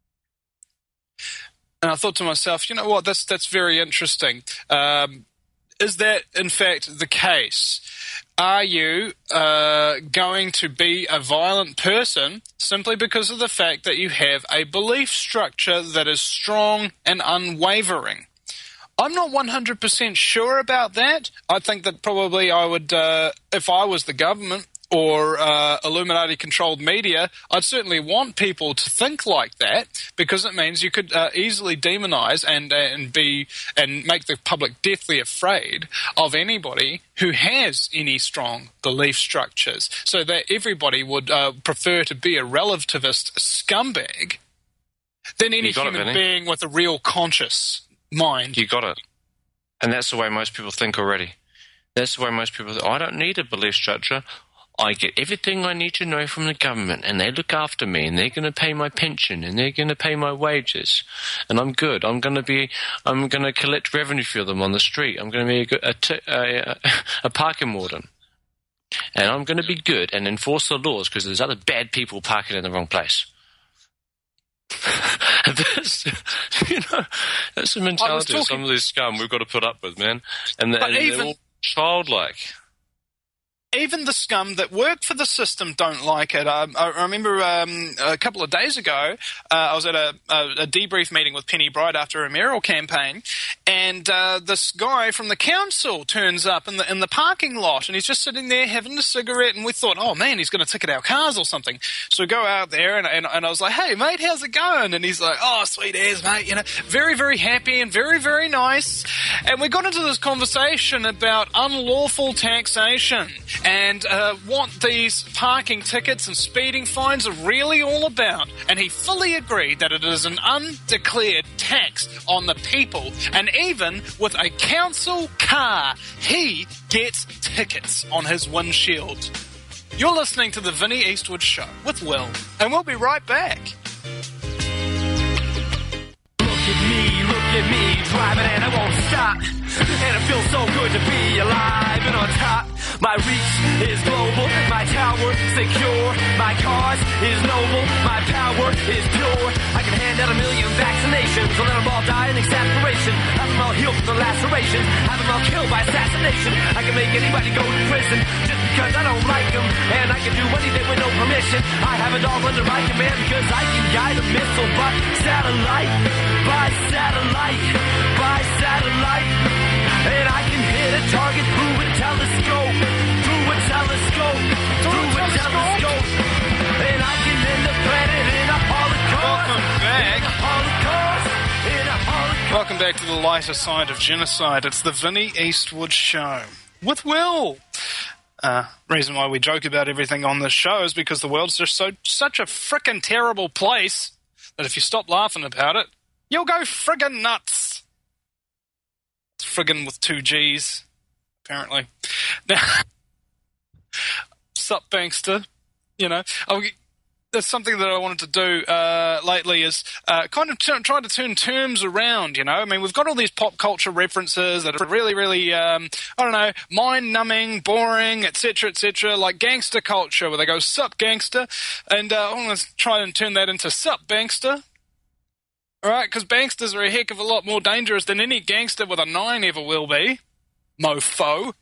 And I thought to myself, you know what, that's that's very interesting. Um, is that, in fact, the case? Are you uh, going to be a violent person simply because of the fact that you have a belief structure that is strong and unwavering? I'm not one hundred percent sure about that. I think that probably I would, uh, if I was the government, or uh, Illuminati-controlled media, I'd certainly want people to think like that, because it means you could uh, easily demonize and and be and make the public deathly afraid of anybody who has any strong belief structures, so that everybody would uh, prefer to be a relativist scumbag than any human it, being with a real conscious mind. You got it. And that's the way most people think already. That's the way most people think. I don't need a belief structure. I get everything I need to know from the government, and they look after me, and they're going to pay my pension, and they're going to pay my wages, and I'm good. I'm going to be, I'm going to collect revenue for them on the street. I'm going to be a, good, a, t- a, a parking warden, and I'm going to be good and enforce the laws because there's other bad people parking in the wrong place. that's, you know, that's the mentality of some of these scum we've got to put up with, man, and, and even- they're all childlike. Even the scum that work for the system don't like it. Um, I remember um, a couple of days ago, uh, I was at a, a, a debrief meeting with Penny Bright after a mayoral campaign, and uh, this guy from the council turns up in the in the parking lot, and he's just sitting there having a cigarette, and we thought, oh man, he's going to ticket our cars or something. So we go out there, and, and, and I was like, hey mate, how's it going? And he's like, oh sweet as mate, you know, very, very happy and very, very nice. And we got into this conversation about unlawful taxation and uh, what these parking tickets and speeding fines are really all about. And he fully agreed that it is an undeclared tax on the people. And even with a council car, he gets tickets on his windshield. You're listening to the Vinnie Eastwood Show with Will, and we'll be right back. Look at me, look at me, driving and I won't stop. And it feels so good to be alive and on top. My reach is global, my tower secure. My cause is noble, my power is pure. I can hand out a million vaccinations, and let them all die in exasperation. Have them all healed from the lacerations, have them all killed by assassination. I can make anybody go to prison just because I don't like them. And I can do anything with no permission. I have it all under my command because I can guide a missile by satellite, by satellite, by satellite. And I can hit a target through a telescope, through a telescope, through a telescope. And I can end the planet in a holocaust. Welcome back. In a holocaust. In a holocaust. Welcome back to the lighter side of genocide. It's the Vinnie Eastwood Show with Will. Uh, reason why we joke about everything on this show is because the world's just so such a frickin' terrible place that if you stop laughing about it, you'll go friggin' nuts. It's friggin' with two G's. apparently. Now, sup, bankster? You know, I'll, there's something that I wanted to do uh, lately is uh, kind of t- try to turn terms around, you know. I mean, we've got all these pop culture references that are really, really, um, I don't know, mind-numbing, boring, et cetera, et cetera, like gangster culture, where they go, sup, gangster, and uh, I want to try and turn that into sup, bankster. All right, because banksters are a heck of a lot more dangerous than any gangster with a nine ever will be. Mofo.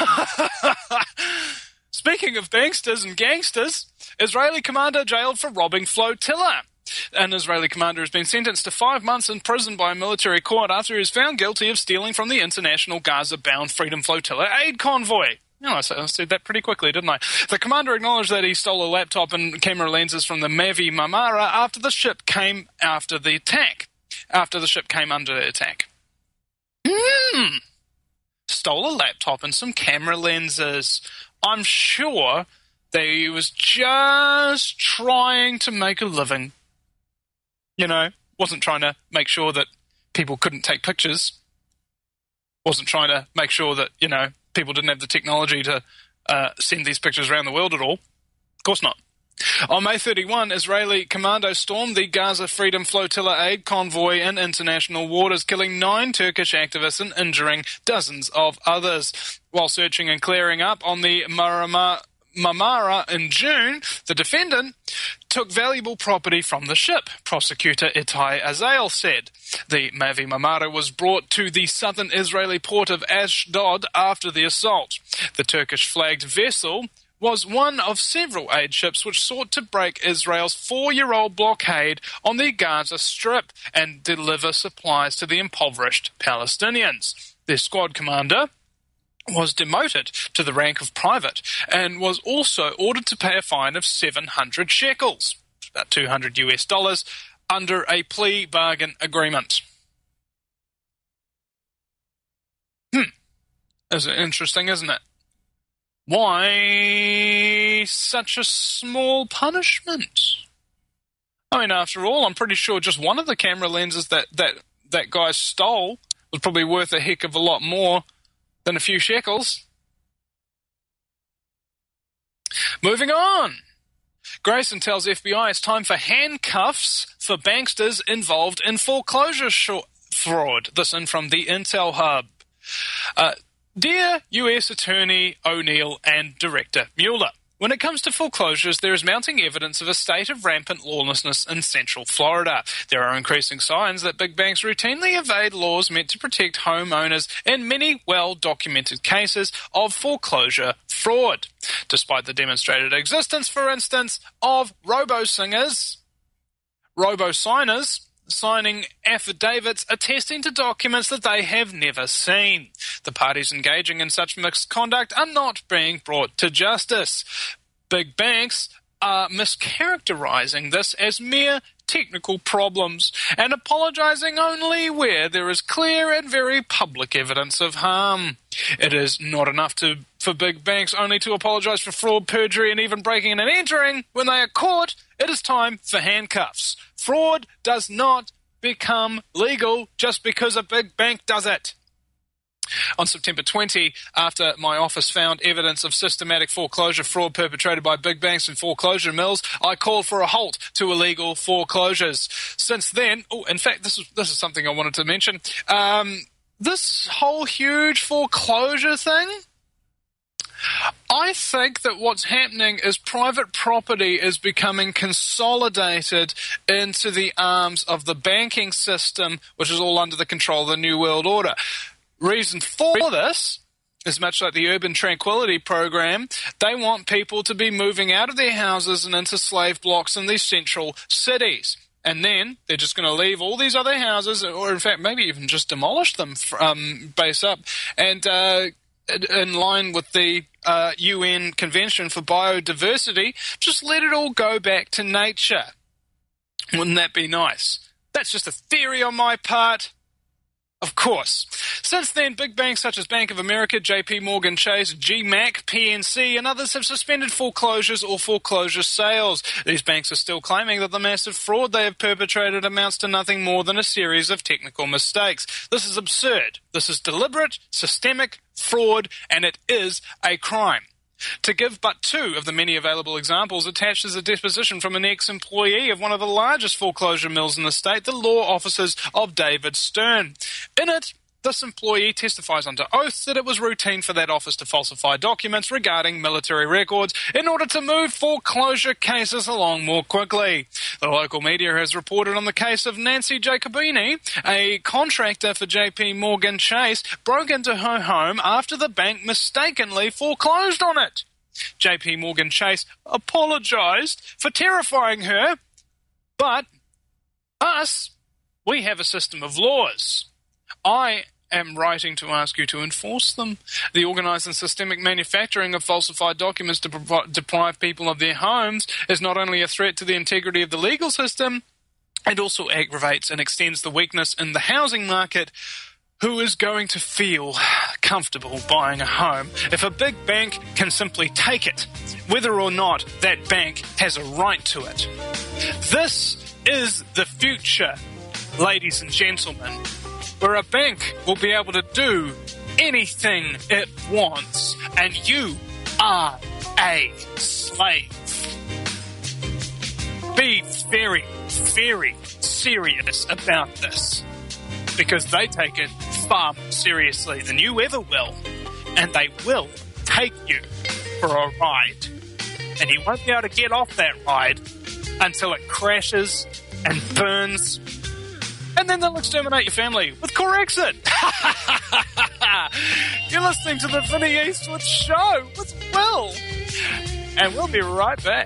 Speaking of banksters and gangsters, Israeli commander jailed for robbing flotilla. An Israeli commander has been sentenced to five months in prison by a military court after he was found guilty of stealing from the international Gaza-bound Freedom Flotilla aid convoy. Oh, I said that pretty quickly, didn't I? The commander acknowledged that he stole a laptop and camera lenses from the Mavi Marmara after the ship came after the attack. After the ship came under attack. Hmm. Stole a laptop and some camera lenses. I'm sure that he was just trying to make a living. You know, wasn't trying to make sure that people couldn't take pictures. Wasn't trying to make sure that, you know, people didn't have the technology to uh, send these pictures around the world at all. Of course not. On May thirty-first, Israeli commandos stormed the Gaza Freedom Flotilla aid convoy in international waters, killing nine Turkish activists and injuring dozens of others. While searching and clearing up on the Marmara Marmara in June, the defendant took valuable property from the ship, prosecutor Itai Azael said. The Mavi Marmara was brought to the southern Israeli port of Ashdod after the assault. The Turkish-flagged vessel was one of several aid ships which sought to break Israel's four-year-old blockade on the Gaza Strip and deliver supplies to the impoverished Palestinians. Their squad commander was demoted to the rank of private and was also ordered to pay a fine of seven hundred shekels, about two hundred U S dollars, under a plea bargain agreement. Hmm. That's interesting, isn't it? Why such a small punishment? I mean, after all, I'm pretty sure just one of the camera lenses that, that, that guy stole was probably worth a heck of a lot more than a few shekels. Moving on. Grayson tells F B I it's time for handcuffs for banksters involved in foreclosure sh- fraud. This in from the Intel Hub. Uh, Dear U S Attorney O'Neill and Director Mueller, when it comes to foreclosures, there is mounting evidence of a state of rampant lawlessness in Central Florida. There are increasing signs that big banks routinely evade laws meant to protect homeowners in many well-documented cases of foreclosure fraud. Despite the demonstrated existence, for instance, of robo-singers, robo-signers, signing affidavits attesting to documents that they have never seen. The parties engaging in such misconduct are not being brought to justice. Big banks are mischaracterizing this as mere technical problems and apologizing only where there is clear and very public evidence of harm. It is not enough to for big banks only to apologize for fraud, perjury, and even breaking and entering. When they are caught, it is time for handcuffs. Fraud does not become legal just because a big bank does it. On September twentieth, after my office found evidence of systematic foreclosure fraud perpetrated by big banks and foreclosure mills, I called for a halt to illegal foreclosures. Since then, oh, in fact, this is this is something I wanted to mention. Um, this whole huge foreclosure thing, I think that what's happening is private property is becoming consolidated into the arms of the banking system, which is all under the control of the New World Order. Reason for this is much like the Urban Tranquility Program. They want people to be moving out of their houses and into slave blocks in these central cities. And then they're just going to leave all these other houses, or in fact maybe even just demolish them, um, base up, and uh, in line with the uh, U N Convention for Biodiversity, just let it all go back to nature. Wouldn't that be nice? That's just a theory on my part. Of course. Since then, big banks such as Bank of America, J P Morgan Chase, G MAC, P N C, and others have suspended foreclosures or foreclosure sales. These banks are still claiming that the massive fraud they have perpetrated amounts to nothing more than a series of technical mistakes. This is absurd. This is deliberate, systemic fraud, and it is a crime. To give but two of the many available examples, attached is a deposition from an ex-employee of one of the largest foreclosure mills in the state, the law offices of David Stern. In it, this employee testifies under oath that it was routine for that office to falsify documents regarding military records in order to move foreclosure cases along more quickly. The local media has reported on the case of Nancy Jacobini, a contractor for J P Morgan Chase, broke into her home after the bank mistakenly foreclosed on it. J P Morgan Chase apologized for terrifying her, but us, we have a system of laws. I am writing to ask you to enforce them. The organised and systemic manufacturing of falsified documents to provi- deprive people of their homes is not only a threat to the integrity of the legal system, it also aggravates and extends the weakness in the housing market. Who is going to feel comfortable buying a home if a big bank can simply take it, whether or not that bank has a right to it? This is the future, ladies and gentlemen, where a bank will be able to do anything it wants, and you are a slave. Be very, very serious about this, because they take it far more seriously than you ever will, and they will take you for a ride. And you won't be able to get off that ride until it crashes and burns, and then they'll exterminate your family with Corexit. You're listening to the Vinny Eastwood Show with Will, and we'll be right back.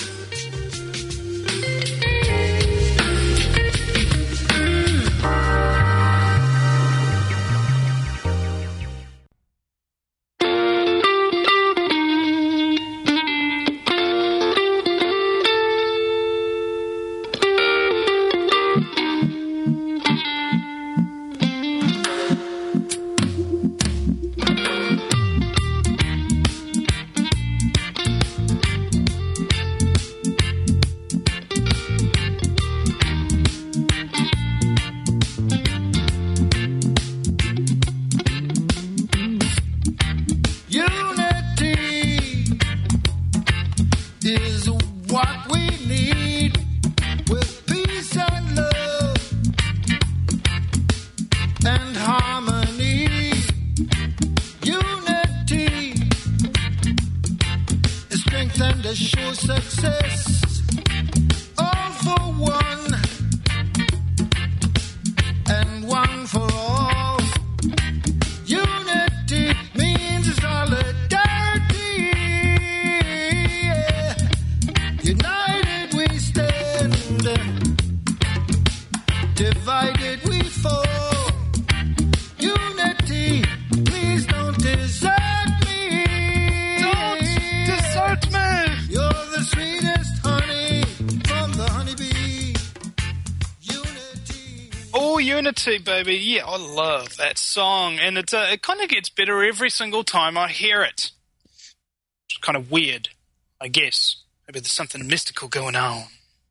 Baby, yeah, I love that song, and it uh, it kind of gets better every single time I hear it. It's kind of weird, I guess. Maybe there's something mystical going on.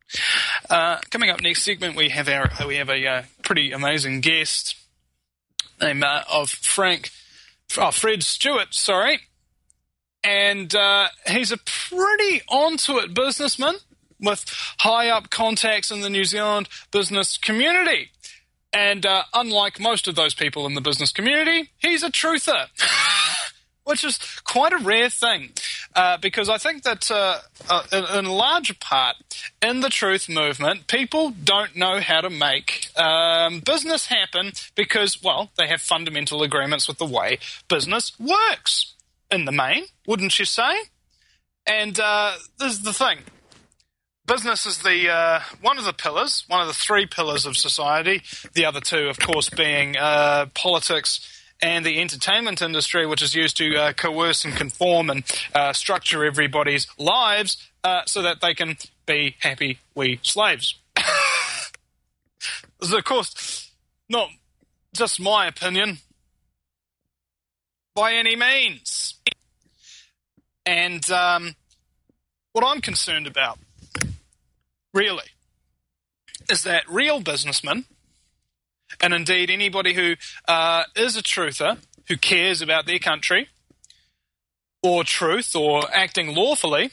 Uh, coming up next segment, we have our we have a uh, pretty amazing guest named uh, of Frank, oh, Fred Stewart, sorry, and uh, he's a pretty onto it businessman with high up contacts in the New Zealand business community. And uh, unlike most of those people in the business community, he's a truther, which is quite a rare thing, uh, because I think that uh, uh, in, in a large part in the truth movement, people don't know how to make um, business happen because, well, they have fundamental agreements with the way business works in the main, wouldn't you say? And uh, this is the thing. Business is the uh, one of the pillars, one of the three pillars of society. The other two, of course, being uh, politics and the entertainment industry, which is used to uh, coerce and conform and uh, structure everybody's lives uh, so that they can be happy wee slaves. This is, of course, not just my opinion by any means. And um, what I'm concerned about, really, is that real businessmen, and indeed anybody who uh, is a truther, who cares about their country or truth or acting lawfully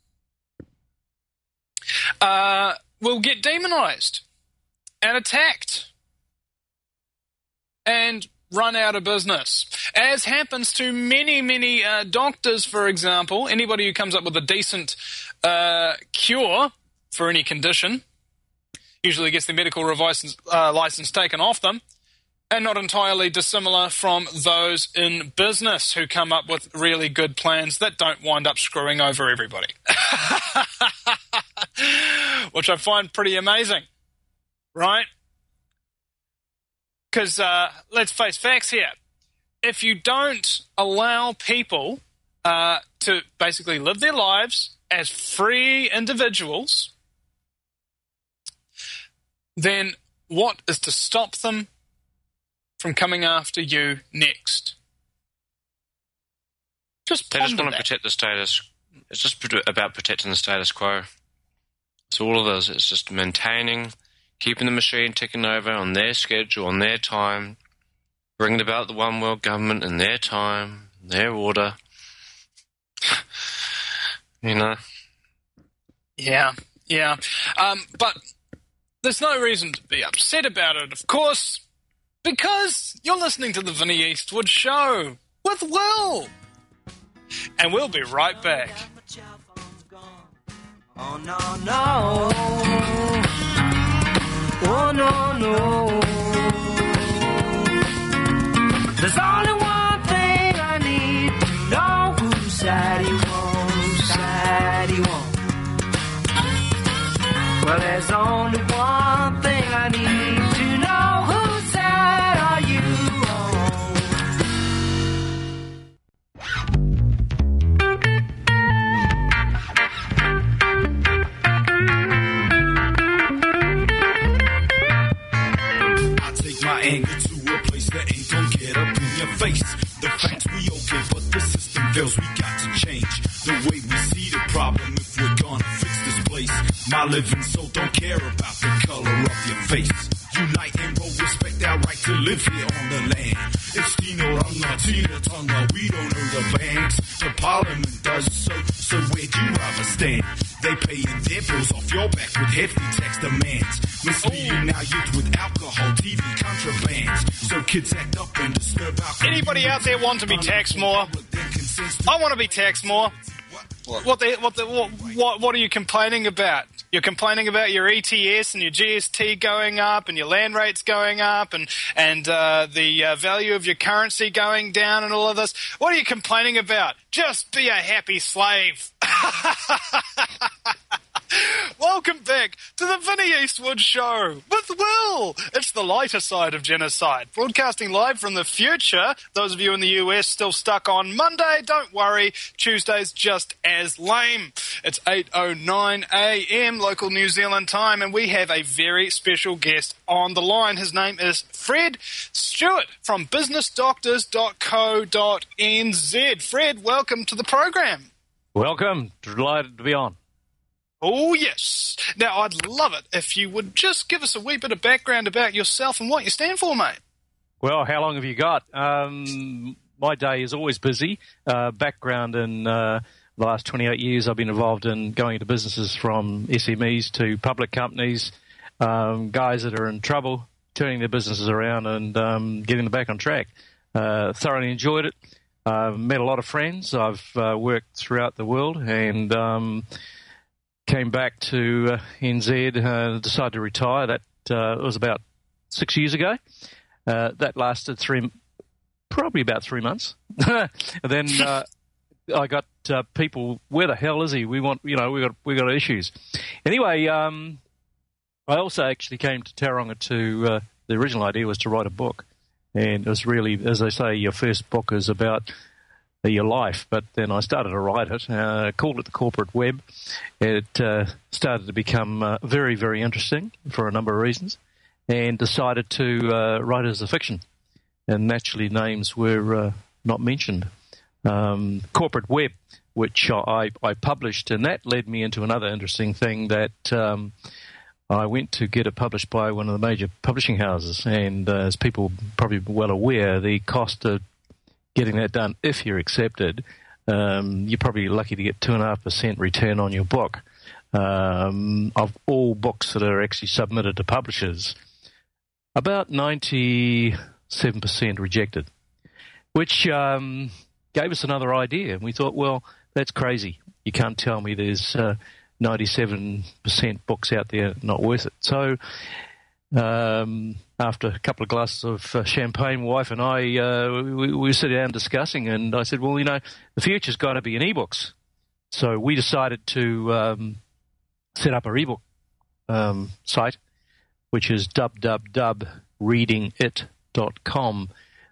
uh, will get demonized and attacked and run out of business, as happens to many, many uh, doctors, for example. Anybody who comes up with a decent uh, cure for any condition usually gets their medical license, uh, license taken off them, and not entirely dissimilar from those in business who come up with really good plans that don't wind up screwing over everybody. Which I find pretty amazing, right? Because uh, let's face facts here. If you don't allow people uh, to basically live their lives as free individuals, then what is to stop them from coming after you next? Just They just ponder want to that. protect the status. It's just pro- about protecting the status quo. That's all it is. It's just maintaining, keeping the machine ticking over on their schedule, on their time, bringing about the one world government in their time, their order. You know? Yeah, yeah. Um, but there's no reason to be upset about it, of course, because you're listening to the Vinnie Eastwood Show with Will. And we'll be right back. Oh, no, no. Oh, no, no. There's only one thing I need to know whose side he wants, whose side he wants. Well, there's only one thing I need to know whose side are you I take my anger to a place that ain't gon' get up in your face. The facts we okay, but the system fails, we got to change the way we see the problem if we're gonna fix this place. My living soul don't care about the color of your face. Unite and roll, respect our right to live here on the land. It's Tino Ranga, Tina Tonga, we don't know the banks. The parliament does so, so where do you ever stand? They paying their bills off your back with hefty tax demands. Misleading our youth with alcohol, T V, contrabands. So kids act up and disturb our... Anybody out there want to be taxed more? I want to be taxed more. What the, what the, what, what, what are you complaining about? You're complaining about your E T S and your G S T going up and your land rates going up and, and uh, the uh, value of your currency going down and all of this. What are you complaining about? Just be a happy slave. Welcome back to the Vinnie Eastwood Show with Will. It's the lighter side of genocide. Broadcasting live from the future. Those of you in the U S still stuck on Monday, don't worry. Tuesday's just as lame. It's eight oh nine a.m. local New Zealand time, and we have a very special guest on the line. His name is Fred Stewart from business doctors dot co dot n z. Fred, welcome to the program. Welcome. Delighted to be on. Oh, yes. Now, I'd love it if you would just give us a wee bit of background about yourself and what you stand for, mate. Well, how long have you got? Um, my day is always busy. Uh, background in uh, the last twenty-eight years, I've been involved in going into businesses from S M Es to public companies, um, guys that are in trouble, turning their businesses around and um, getting them back on track. Uh, thoroughly enjoyed it. Uh, met a lot of friends. I've uh, worked throughout the world and... Um, Came back to uh, N Z, uh, decided to retire. That uh, was about six years ago. Uh, that lasted three, probably about three months. And then uh, I got uh, people, where the hell is he? We want, you know, we got we got issues. Anyway, um, I also actually came to Tauranga to. Uh, the original idea was to write a book, and it was really, as they say, your first book is about your life, but then I started to write it, uh, called it The Corporate Web. It uh, started to become uh, very, very interesting for a number of reasons, and decided to uh, write it as a fiction. And naturally, names were uh, not mentioned. Um, Corporate Web, which I, I published, and that led me into another interesting thing that um, I went to get it published by one of the major publishing houses, and uh, as people probably well aware, the cost of getting that done, if you're accepted, um, you're probably lucky to get two point five percent return on your book. Um, of all books that are actually submitted to publishers, about ninety-seven percent rejected, which um, gave us another idea. And we thought, well, that's crazy. You can't tell me there's uh, ninety-seven percent books out there not worth it. So um, after a couple of glasses of uh, champagne, my wife and I, uh, we, we were sitting down discussing, and I said, well, you know, the future's got to be in ebooks. So we decided to um, set up a ebook um, site, which is w w w dot reading it dot com.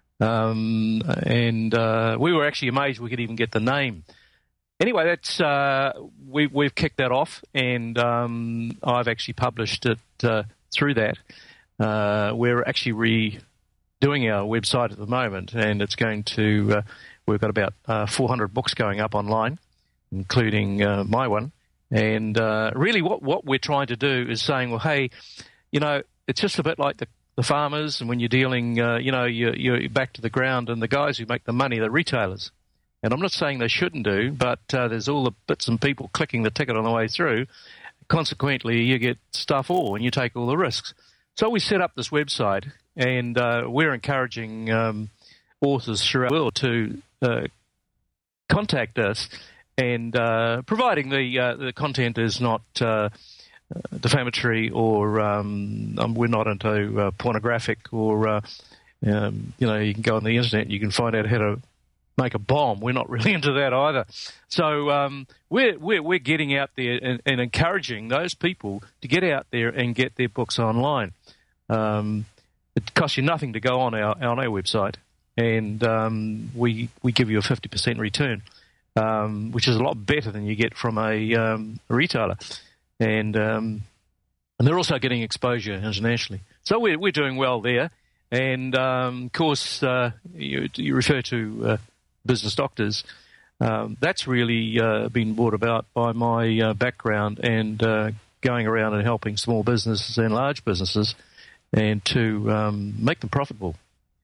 Um, and uh, we were actually amazed we could even get the name. Anyway, that's uh, we, we've kicked that off, and um, I've actually published it uh, through that. Uh, we're actually redoing our website at the moment, and it's going to. Uh, we've got about uh, four hundred books going up online, including uh, my one. And uh, really, what what we're trying to do is saying, well, hey, you know, it's just a bit like the, the farmers, and when you're dealing, uh, you know, you're, you're back to the ground, and the guys who make the money, the retailers. And I'm not saying they shouldn't do, but uh, there's all the bits and people clicking the ticket on the way through. Consequently, you get stuff all, and you take all the risks. So we set up this website, and uh, we're encouraging um, authors throughout the world to uh, contact us, and uh, providing the uh, the content is not uh, defamatory or um, um, we're not into uh, pornographic or uh, um, you know, you can go on the internet and you can find out how to make a bomb. We're not really into that either. So um, we're, we're we're getting out there and, and encouraging those people to get out there and get their books online. Um, it costs you nothing to go on our on our website, and um, we we give you a fifty percent return, um, which is a lot better than you get from a, um, a retailer, and um, and they're also getting exposure internationally. So we're we're doing well there, and um, of course uh, you, you refer to uh, Business Doctors. Um, that's really uh, been brought about by my uh, background and uh, going around and helping small businesses and large businesses, and to um, make them profitable.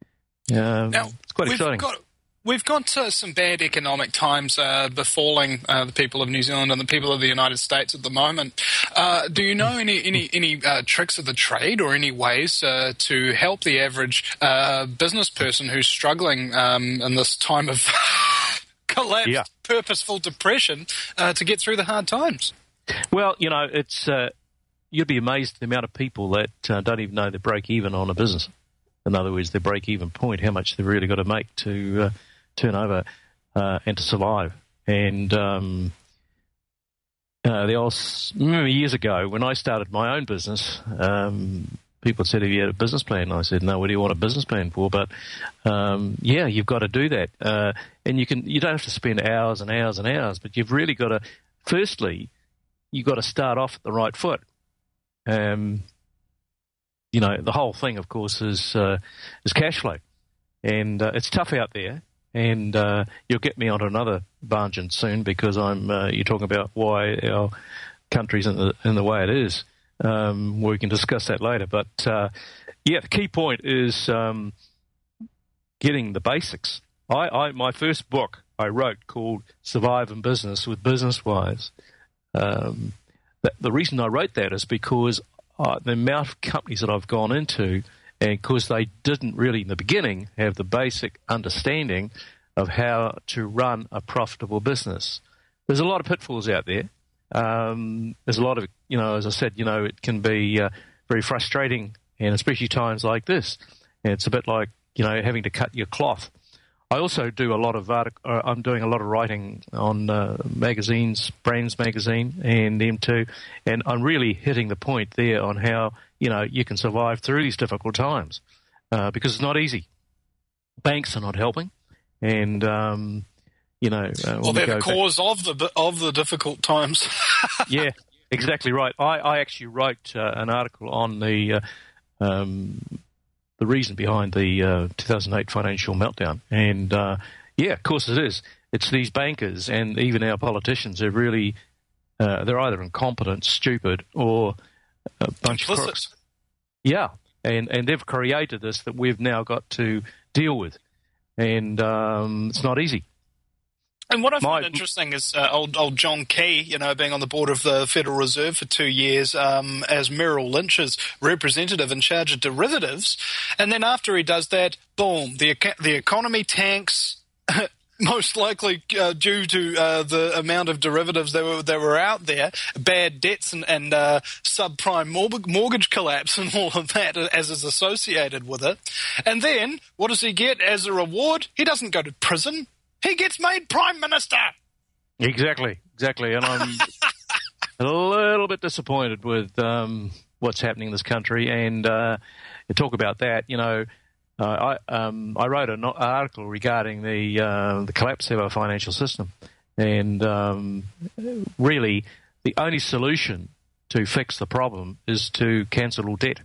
Um, now, it's quite we've exciting. Got, we've got uh, some bad economic times uh, befalling uh, the people of New Zealand and the people of the United States at the moment. Uh, do you know any any, any uh, tricks of the trade or any ways uh, to help the average uh, business person who's struggling um, in this time of collapsed, yeah. purposeful depression uh, to get through the hard times? Well, you know, it's uh, you'd be amazed at the amount of people that uh, don't even know they break even on a business. In other words, their break-even point, how much they've really got to make to uh, turn over uh, and to survive. And um, uh, there was, remember years ago when I started my own business, um, people said, have you had a business plan? And I said, no, what do you want a business plan for? But, um, yeah, you've got to do that. Uh, and you can you don't have to spend hours and hours and hours, but you've really got to, firstly, you've got to start off at the right foot. Um You know, the whole thing, of course, is uh, is cash flow, and uh, it's tough out there. And uh, you'll get me onto another Barngen soon because I'm. Uh, you're talking about why our country's in the in the way it is. Um, we can discuss that later. But uh, yeah, the key point is um, getting the basics. I, I my first book I wrote called Survive in Business with Business Wise. Um, the, the reason I wrote that is because Uh, the amount of companies that I've gone into, and because they didn't really in the beginning have the basic understanding of how to run a profitable business. There's a lot of pitfalls out there. Um, there's a lot of, you know, as I said, you know, it can be uh, very frustrating, and especially times like this. And it's a bit like, you know, having to cut your cloth. I also do a lot of artic- uh, I'm doing a lot of writing on uh, magazines, Brands Magazine and M two, and I'm really hitting the point there on how, you know, you can survive through these difficult times uh, because it's not easy. Banks are not helping, and um, you know, uh, well, they're we the cause back- of the of the difficult times. Yeah, exactly right. I, I actually wrote uh, an article on the. Uh, um, the reason behind the uh, two thousand eight financial meltdown. And, uh, yeah, of course it is. It's these bankers and even our politicians are really, uh, they're either incompetent, stupid, or a bunch Implicit. of crooks. Yeah, and, and they've created this that we've now got to deal with. and um, it's not easy. And what I find My- interesting is uh, old old John Key, you know, being on the board of the Federal Reserve for two years um, as Merrill Lynch's representative in charge of derivatives, and then after he does that, boom, the eco- the economy tanks. Most likely uh, due to uh, the amount of derivatives that were, that were out there, bad debts and, and uh, subprime mor- mortgage collapse and all of that as is associated with it. And then, what does he get as a reward? He doesn't go to prison. He gets made Prime Minister. Exactly, exactly. And I'm a little bit disappointed with um, what's happening in this country. And uh, to talk about that, you know, Uh, I um, I wrote an article regarding the uh, the collapse of our financial system, and um, really the only solution to fix the problem is to cancel all debt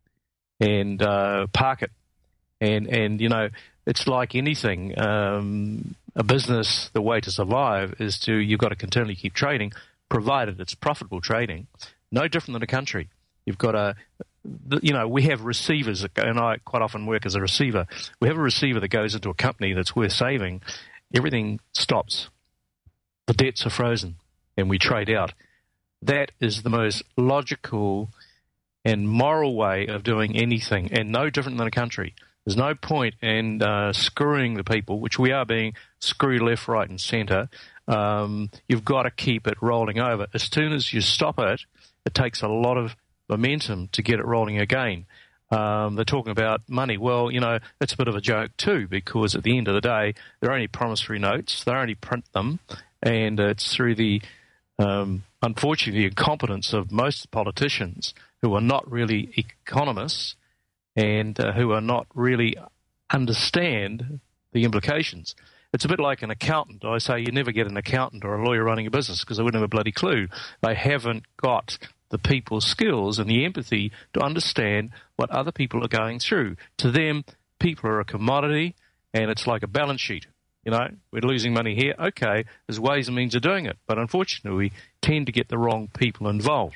and uh, park it. And and you know, it's like anything. Um, a business, the way to survive is to you've got to continually keep trading, provided it's profitable trading. No different than a country. You've got to. You know, we have receivers, that go, and I quite often work as a receiver. We have a receiver that goes into a company that's worth saving. Everything stops. The debts are frozen, and we trade out. That is the most logical and moral way of doing anything, and no different than a country. There's no point in uh, screwing the people, which we are being screwed left, right, and centre. Um, you've got to keep it rolling over. As soon as you stop it, it takes a lot of momentum to get it rolling again. Um, they're talking about money. Well, you know, that's a bit of a joke too, because at the end of the day, they're only promissory notes. They only print them, and it's through the, um, unfortunately, the incompetence of most politicians who are not really economists and uh, who are not really understand the implications. It's a bit like an accountant. I say you never get an accountant or a lawyer running a business because they wouldn't have a bloody clue. They haven't got the people's skills and the empathy to understand what other people are going through. To them, people are a commodity, and it's like a balance sheet. You know, we're losing money here. Okay, there's ways and means of doing it, but unfortunately, we tend to get the wrong people involved.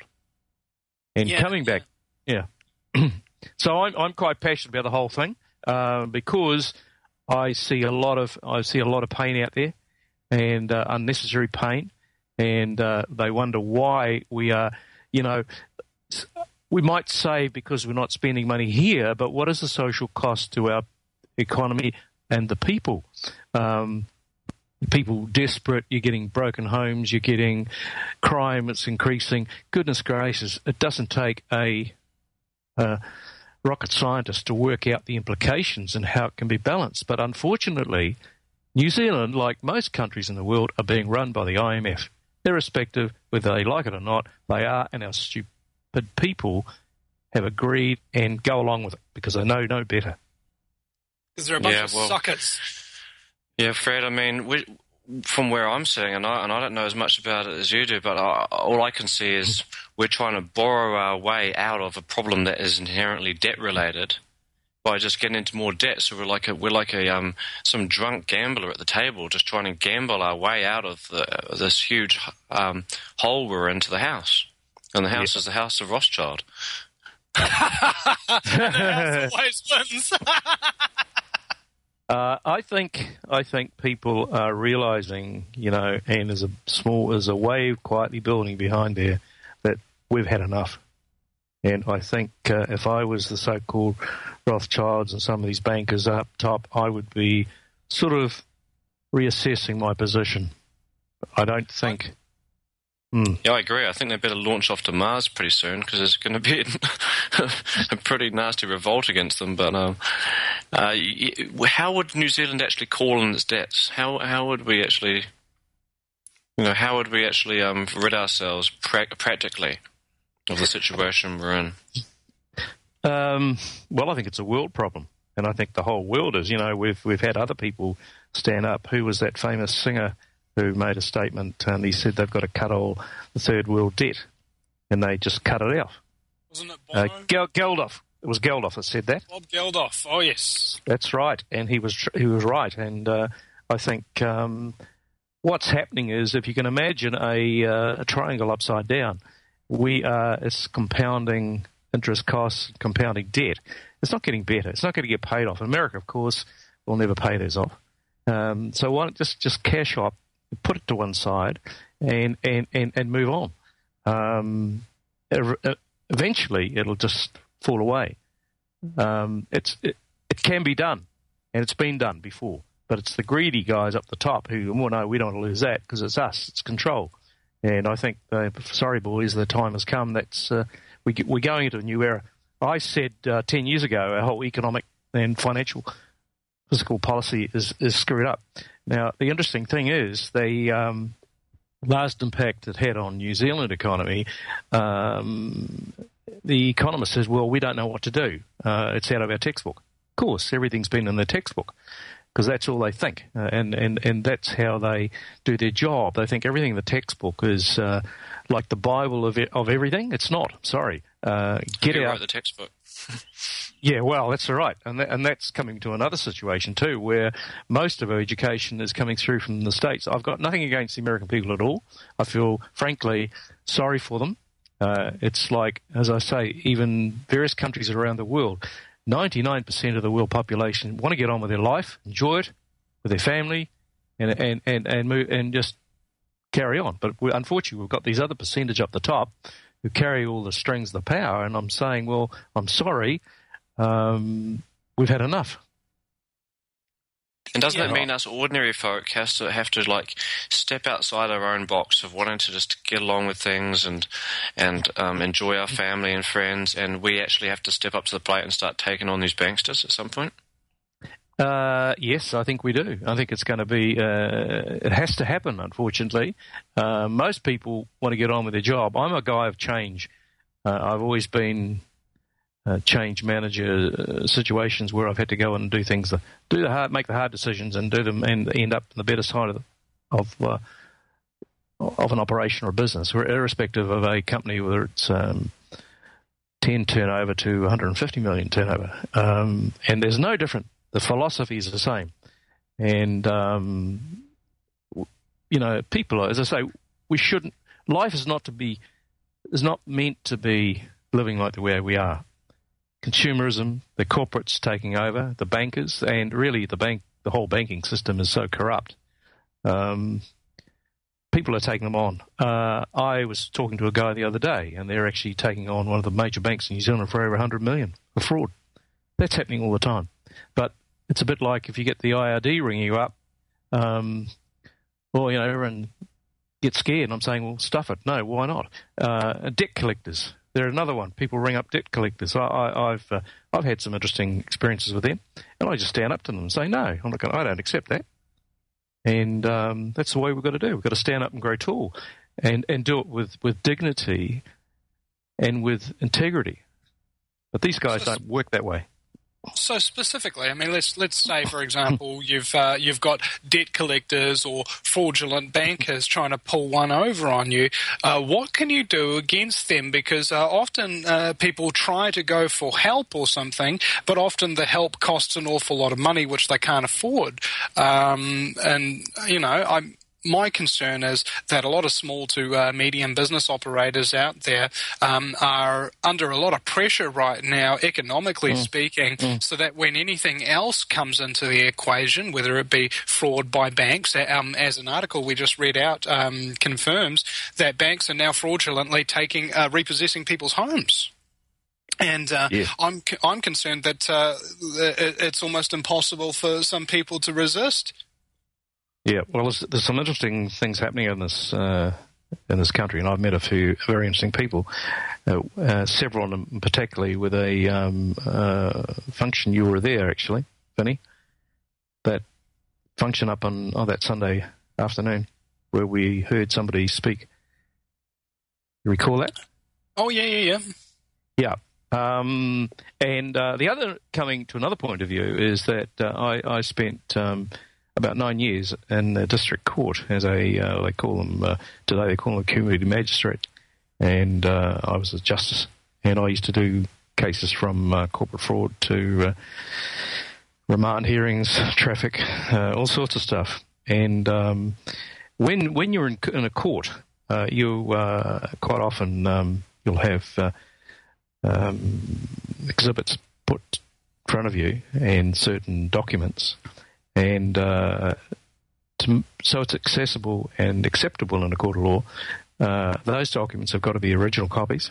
And Yeah. coming back, yeah. So I'm I'm quite passionate about the whole thing uh, because I see a lot of I see a lot of pain out there, and uh, unnecessary pain, and uh, they wonder why we are. You know, we might say because we're not spending money here, but what is the social cost to our economy and the people? Um, people desperate, you're getting broken homes, you're getting crime, it's increasing. Goodness gracious, it doesn't take a, a rocket scientist to work out the implications and how it can be balanced. But unfortunately, New Zealand, like most countries in the world, are being run by the I M F. Irrespective whether they like it or not, they are, and our stupid people have agreed and go along with it because they know no better. Because they're a bunch Yeah, of well- suckers. Yeah, Fred, I mean, we, from where I'm sitting, and I, and I don't know as much about it as you do, but I, all I can see is we're trying to borrow our way out of a problem that is inherently debt-related by just getting into more debt. So we're like a, we're like a um, some drunk gambler at the table, just trying to gamble our way out of the, this huge um, hole we're into the house. And the house Yeah. is the house of Rothschild. Always wins. Uh, I think I think people are realising, you know, and there's a small, there's a wave quietly building behind there that we've had enough. And I think uh, if I was the so-called Rothschilds and some of these bankers up top, I would be sort of reassessing my position. I don't think. Hmm. Yeah, I agree. I think they better launch off to Mars pretty soon because there's going to be a pretty nasty revolt against them. But um, uh, y- y- how would New Zealand actually call in its debts? How how would we actually, you know, how would we actually um, rid ourselves pra- practically of the situation we're in? Um, well, I think it's a world problem, and I think the whole world is. You know, we've we've had other people stand up. Who was that famous singer who made a statement and he said they've got to cut all the third world debt, and they just cut it out. Wasn't it Bono? Uh, Gel- Geldof. It was Geldof that said that. Bob Geldof. Oh, yes. That's right, and he was tr- he was right. And uh, I think um, what's happening is, if you can imagine a, uh, a triangle upside down, we are it's compounding interest costs, compounding debt. It's not getting better. It's not going to get paid off. In America, of course, will never pay theirs off. Um, so why not just, just cash up, put it to one side, and, and, and, and move on. Um, eventually, it'll just fall away. Um, it's it, it can be done, and it's been done before. But it's the greedy guys up the top who, well, no, we don't want to lose that because it's us, it's control. And I think, uh, sorry, boys, the time has come. That's uh, we, we're going into a new era. I said uh, ten years ago our whole economic and financial fiscal policy is, is screwed up. Now, the interesting thing is the um, last impact it had on New Zealand economy, um, the economist says, well, we don't know what to do. Uh, it's out of our textbook. Of course, everything's been in the textbook, because that's all they think, uh, and, and, and that's how they do their job. They think everything in the textbook is uh, like the Bible of it, of everything. It's not. Sorry. Uh, get Who out. wrote the textbook? Yeah, well, that's all right. And, that, and that's coming to another situation too, where most of our education is coming through from the States. I've got nothing against the American people at all. I feel, frankly, sorry for them. Uh, it's like, as I say, even various countries around the world, ninety-nine percent of the world population want to get on with their life, enjoy it with their family, and and and and, move, and just carry on. But we, unfortunately, we've got these other percentage up the top who carry all the strings of the power. And I'm saying, well, I'm sorry, um, we've had enough. And doesn't Yeah. that mean us ordinary folk has to have to like step outside our own box of wanting to just get along with things and and um, enjoy our family and friends, and we actually have to step up to the plate and start taking on these banksters at some point? Uh, yes, I think we do. I think it's going to be, uh, it has to happen, unfortunately. Uh, most people want to get on with their job. I'm a guy of change. Uh, I've always been uh, change manager uh, situations where I've had to go and do things, that, do the hard, make the hard decisions and do them and end up on the better side of the, of, uh, of an operation or a business, irrespective of a company, whether it's um, ten turnover to one hundred fifty million turnover. Um, and there's no different. The philosophy is the same. And, um, you know, people, are, as I say, we shouldn't, life is not to be, is not meant to be living like the way we are. Consumerism, the corporates taking over, the bankers, and really the bank, the whole banking system is so corrupt. Um, people are taking them on. Uh, I was talking to a guy the other day, and they're actually taking on one of the major banks in New Zealand for over one hundred million for fraud. That's happening all the time. But it's a bit like if you get the I R D ringing you up, um, well, you know, everyone gets scared. And I'm saying, well, stuff it. No, why not? Uh, debt collectors. They're another one. People ring up debt collectors. I, I, I've uh, I've had some interesting experiences with them, and I just stand up to them and say, no, I'm not going. I don't accept that. And um, that's the way we've got to do. We've got to stand up and grow tall, and, and do it with, with dignity and with integrity. But these guys don't work that way. So specifically, I mean, let's let's say, for example, you've uh, you've got debt collectors or fraudulent bankers trying to pull one over on you. Uh, what can you do against them? Because uh, often uh, people try to go for help or something, but often the help costs an awful lot of money, which they can't afford. Um, and you know, I'm. My concern is that a lot of small to uh, medium business operators out there um, are under a lot of pressure right now, economically mm. speaking, mm. so that when anything else comes into the equation, whether it be fraud by banks, um, as an article we just read out um, confirms, that banks are now fraudulently taking, uh, repossessing people's homes. And uh, yeah. I'm I'm concerned that uh, it's almost impossible for some people to resist. Yeah, well, there's, there's some interesting things happening in this uh, in this country, and I've met a few very interesting people. Uh, uh, several of them, particularly with a um, uh, function. You were there, actually, Vinny. That function up on oh, that Sunday afternoon, where we heard somebody speak. You recall that? Oh yeah, yeah, yeah. Yeah. Um, and uh, the other, coming to another point of view, is that uh, I, I spent. Um, about nine years in the district court as a, uh, they call them, uh, today they call them a community magistrate, and uh, I was a justice, and I used to do cases from uh, corporate fraud to uh, remand hearings, traffic, uh, all sorts of stuff. And um, when when you're in, in a court, uh, you uh, quite often um, you'll have uh, um, exhibits put in front of you and certain documents. and uh, to, so it's accessible and acceptable in a court of law, uh, those documents have got to be original copies.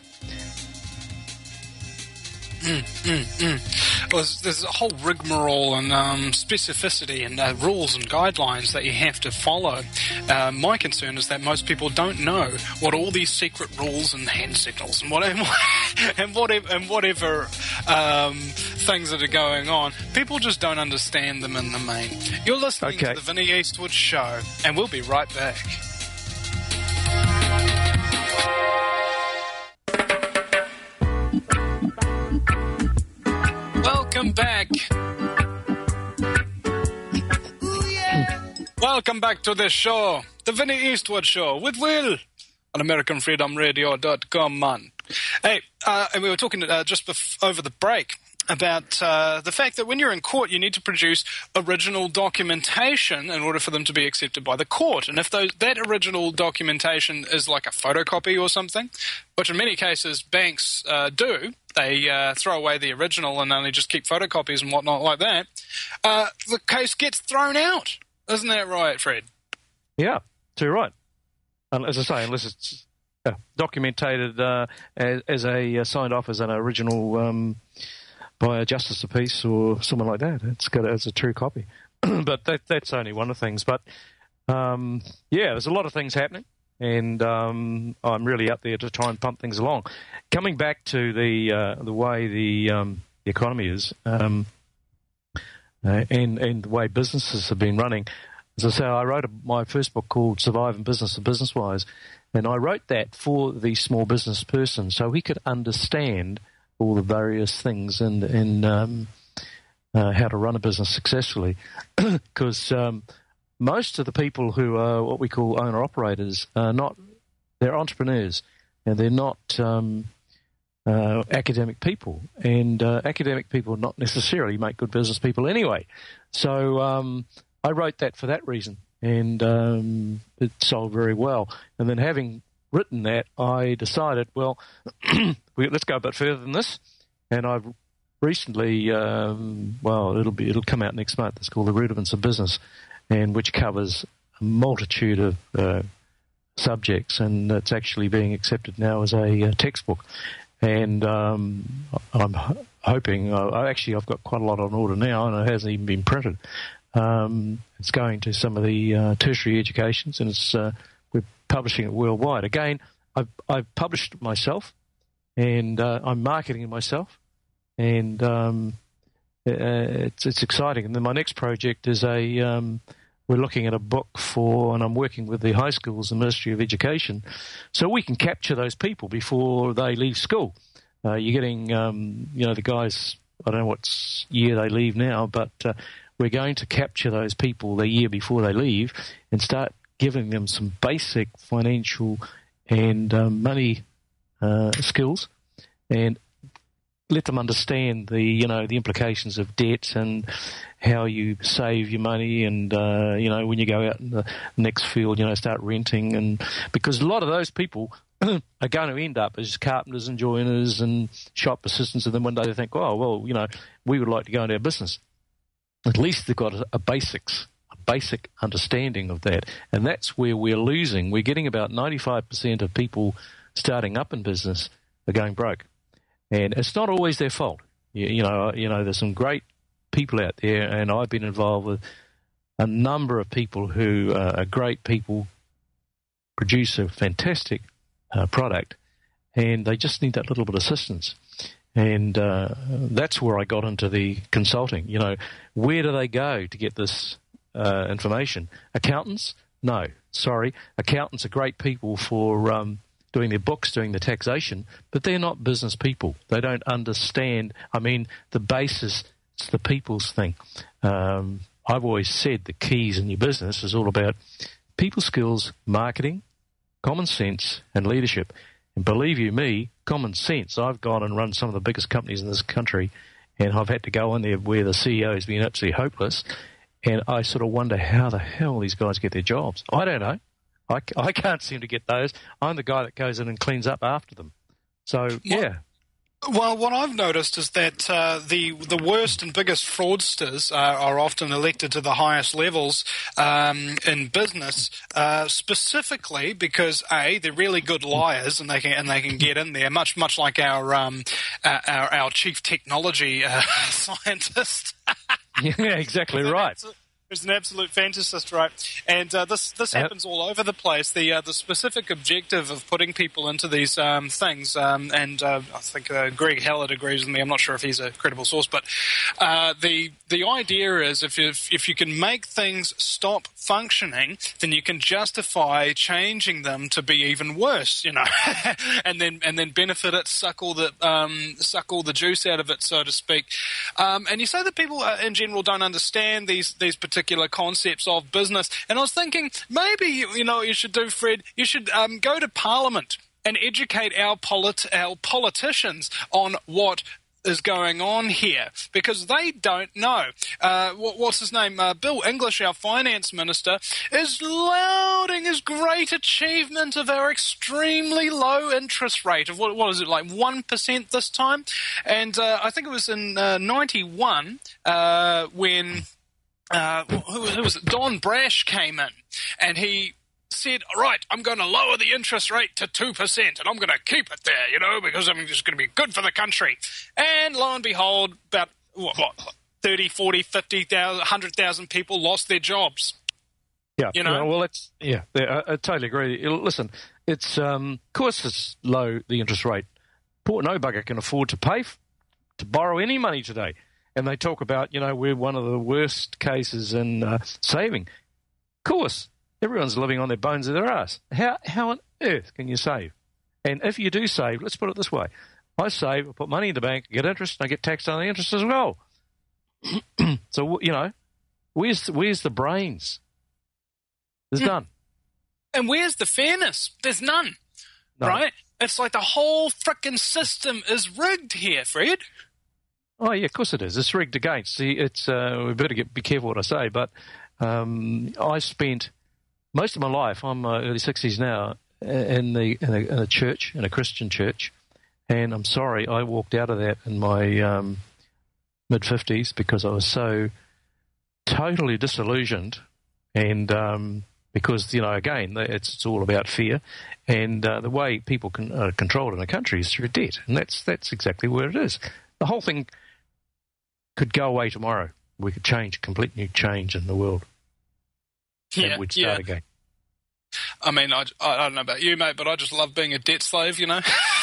Mm, mm, mm. Well, there's, there's a whole rigmarole and um, specificity and uh, rules and guidelines that you have to follow. Uh, my concern is that most people don't know what all these secret rules and hand signals and whatever and whatever and whatever um, things that are going on. People just don't understand them in the main. You're listening okay. to the Vinnie Eastwood Show, and we'll be right back. Welcome back. Welcome back to the show, the Vinnie Eastwood Show with Will on American Freedom Radio dot com, man. Hey, uh, and we were talking uh, just bef- over the break about uh, the fact that when you're in court, you need to produce original documentation in order for them to be accepted by the court. And if those, that original documentation is like a photocopy or something, which in many cases banks uh, do, they uh, throw away the original and only just keep photocopies and whatnot like that, uh, the case gets thrown out. Isn't that right, Fred? Yeah, too right. And as I say, unless it's uh, documented uh, as, as a uh, signed off as an original um, by a justice of peace or someone like that, it's got as a true copy. But that, that's only one of the things. But um, yeah, there's a lot of things happening, and um, I'm really out there to try and pump things along. Coming back to the uh, the way the, um, the economy is. Um, Uh, and, and the way businesses have been running. As I say, I wrote a, my first book called Surviving Business and Business Wise, and I wrote that for the small business person so he could understand all the various things and, and um, uh, how to run a business successfully. Because um, most of the people who are what we call owner-operators are not, they're entrepreneurs, and they're not um, Uh, academic people, and uh, academic people not necessarily make good business people anyway. So um, I wrote that for that reason, and um, it sold very well. And then having written that, I decided, well, let's go a bit further than this. And I've recently, um, well, it'll be it'll come out next month. It's called The Rudiments of Business, and which covers a multitude of uh, subjects, and it's actually being accepted now as a uh, textbook. And um, I'm h- hoping, uh, actually I've got quite a lot on order now, and it hasn't even been printed. Um, it's going to some of the uh, tertiary educations, and it's uh, we're publishing it worldwide. Again, I've, I've published it myself, and uh, I'm marketing it myself, and um, uh, it's, it's exciting. And then my next project is a... Um, We're looking at a book for, and I'm working with the high schools, the Ministry of Education, so we can capture those people before they leave school. Uh, you're getting, um, you know, the guys, I don't know what year they leave now, but uh, we're going to capture those people the year before they leave and start giving them some basic financial and um, money uh, skills, and let them understand the, you know, the implications of debt and how you save your money, and uh, you know, when you go out in the next field, you know, start renting, and because a lot of those people are going to end up as carpenters and joiners and shop assistants, and then one day they think, oh well, you know, we would like to go into our business. At least they've got a, a basics, a basic understanding of that, and that's where we're losing. We're getting about ninety-five percent of people starting up in business are going broke. And it's not always their fault. You, you know, you know, there's some great people out there, and I've been involved with a number of people who uh, are great people, produce a fantastic uh, product, and they just need that little bit of assistance. And uh, that's where I got into the consulting. You know, where do they go to get this uh, information? Accountants? No, sorry. Accountants are great people for... Um, doing their books, doing the taxation, but they're not business people. They don't understand. I mean, the basis, it's the people's thing. Um, I've always said the keys in your business is all about people skills, marketing, common sense, and leadership. And believe you me, common sense. I've gone and run some of the biggest companies in this country, and I've had to go in there where the C E O has been absolutely hopeless, and I sort of wonder how the hell these guys get their jobs. I don't know. I, I can't seem to get those. I'm the guy that goes in and cleans up after them. So, yeah. Well, what I've noticed is that uh, the the worst and biggest fraudsters are, are often elected to the highest levels um, in business, uh, specifically because A, they're really good liars and they can and they can get in there, much much like our um, our, our, our chief technology uh, scientist. Yeah, exactly right. Who's an absolute fantasist, right? And uh, this this happens all over the place. The uh, the specific objective of putting people into these um, things, um, and uh, I think uh, Greg Hallett agrees with me. I'm not sure if he's a credible source, but uh, the the idea is if you, if you can make things stop functioning, then you can justify changing them to be even worse, you know, and then and then benefit it, suck all the um, suck all the juice out of it, so to speak. Um, and you say that people uh, in general don't understand these these particular particular concepts of business. And I was thinking, maybe, you know what you should do, Fred? You should um, go to Parliament and educate our, polit- our politicians on what is going on here, because they don't know. Uh, what, what's his name? Uh, Bill English, our finance minister, is lauding his great achievement of our extremely low interest rate of, what, what is it, like one percent this time? And uh, I think it was in uh, ninety-one uh, when... Uh, who, who was it? Don Brash came in, and he said, all right, I'm going to lower the interest rate to two percent, and I'm going to keep it there, you know, because I'm just going to be good for the country. And lo and behold, about, what, what thirty, forty, fifty, one hundred thousand people lost their jobs. Yeah, you know? Yeah, well, it's, yeah, I, I totally agree. Listen, it's, um, of course it's low, the interest rate. Poor no bugger can afford to pay, f- to borrow any money today. And they talk about, you know, we're one of the worst cases in uh, saving. Of course, everyone's living on their bones of their ass. How how on earth can you save? And if you do save, let's put it this way. I save, I put money in the bank, get interest, and I get taxed on the interest as well. So, you know, where's, where's the brains? There's mm. none. And where's the fairness? There's none, no. Right? It's like the whole frickin' system is rigged here, Fred. Oh, yeah, of course it is. It's rigged against. See, it's, uh, we better get, be careful what I say, but um, I spent most of my life, I'm uh, early sixties now, in, the, in, a, in a church, in a Christian church, and I'm sorry, I walked out of that in my um, mid-fifties because I was so totally disillusioned, and um, because, you know, again, it's, it's all about fear, and uh, the way people can uh, control in a country is through debt, and that's that's exactly where it is. The whole thing could go away tomorrow. We could change, complete new change in the world. Yeah, and we'd start yeah. again. I mean, I, I don't know about you, mate, but I just love being a debt slave, you know.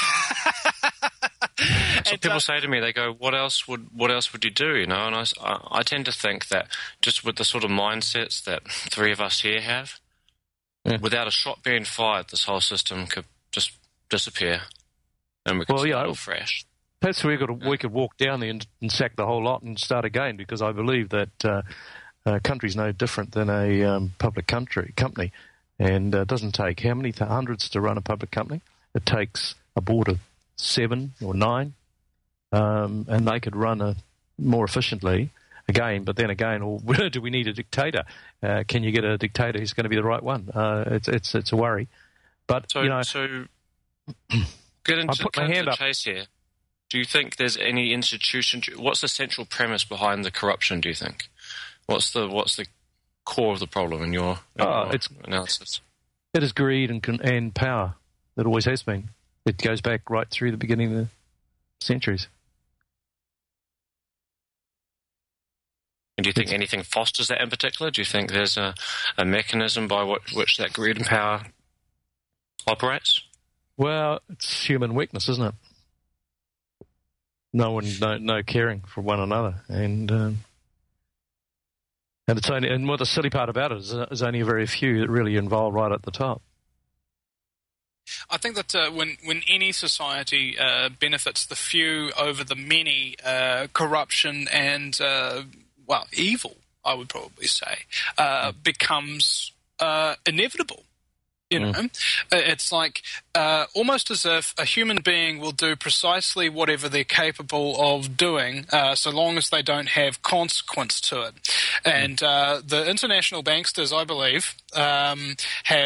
So and, people uh, say to me, they go, "What else would what else would you do?" You know, and I, I tend to think that just with the sort of mindsets that three of us here have, yeah. without a shot being fired, this whole system could just disappear, and we could well, start yeah, all fresh. That's where we got to, we could walk down there and, and sack the whole lot and start again, because I believe that uh, a country's no different than a um, public country company, and uh, it doesn't take how many th- hundreds to run a public company. It takes a board of seven or nine, um, and they could run a more efficiently again. But then again, well, do we need a dictator? Uh, can you get a dictator who's going to be the right one? Uh, it's it's it's a worry. But so, you know, so get into I put my hand the up. chase here. Do you think there's any institution? What's the central premise behind the corruption, do you think? What's the what's the core of the problem in your, in oh, your it's, analysis? It is greed and and power. It always has been. It goes back right through the beginning of the centuries. And do you think it's, anything fosters that in particular? Do you think there's a, a mechanism by what, which that greed and power operates? Well, it's human weakness, isn't it? No one, no, no caring for one another, and um, and it's only, and what the silly part about it is, is only a very few that really involved right at the top. I think that uh, when when any society uh, benefits the few over the many, uh, corruption and uh, well, evil, I would probably say, uh, becomes uh, inevitable. You know, mm. It's like uh, almost as if a human being will do precisely whatever they're capable of doing, uh, so long as they don't have consequence to it. And uh, the international banksters, I believe, um, have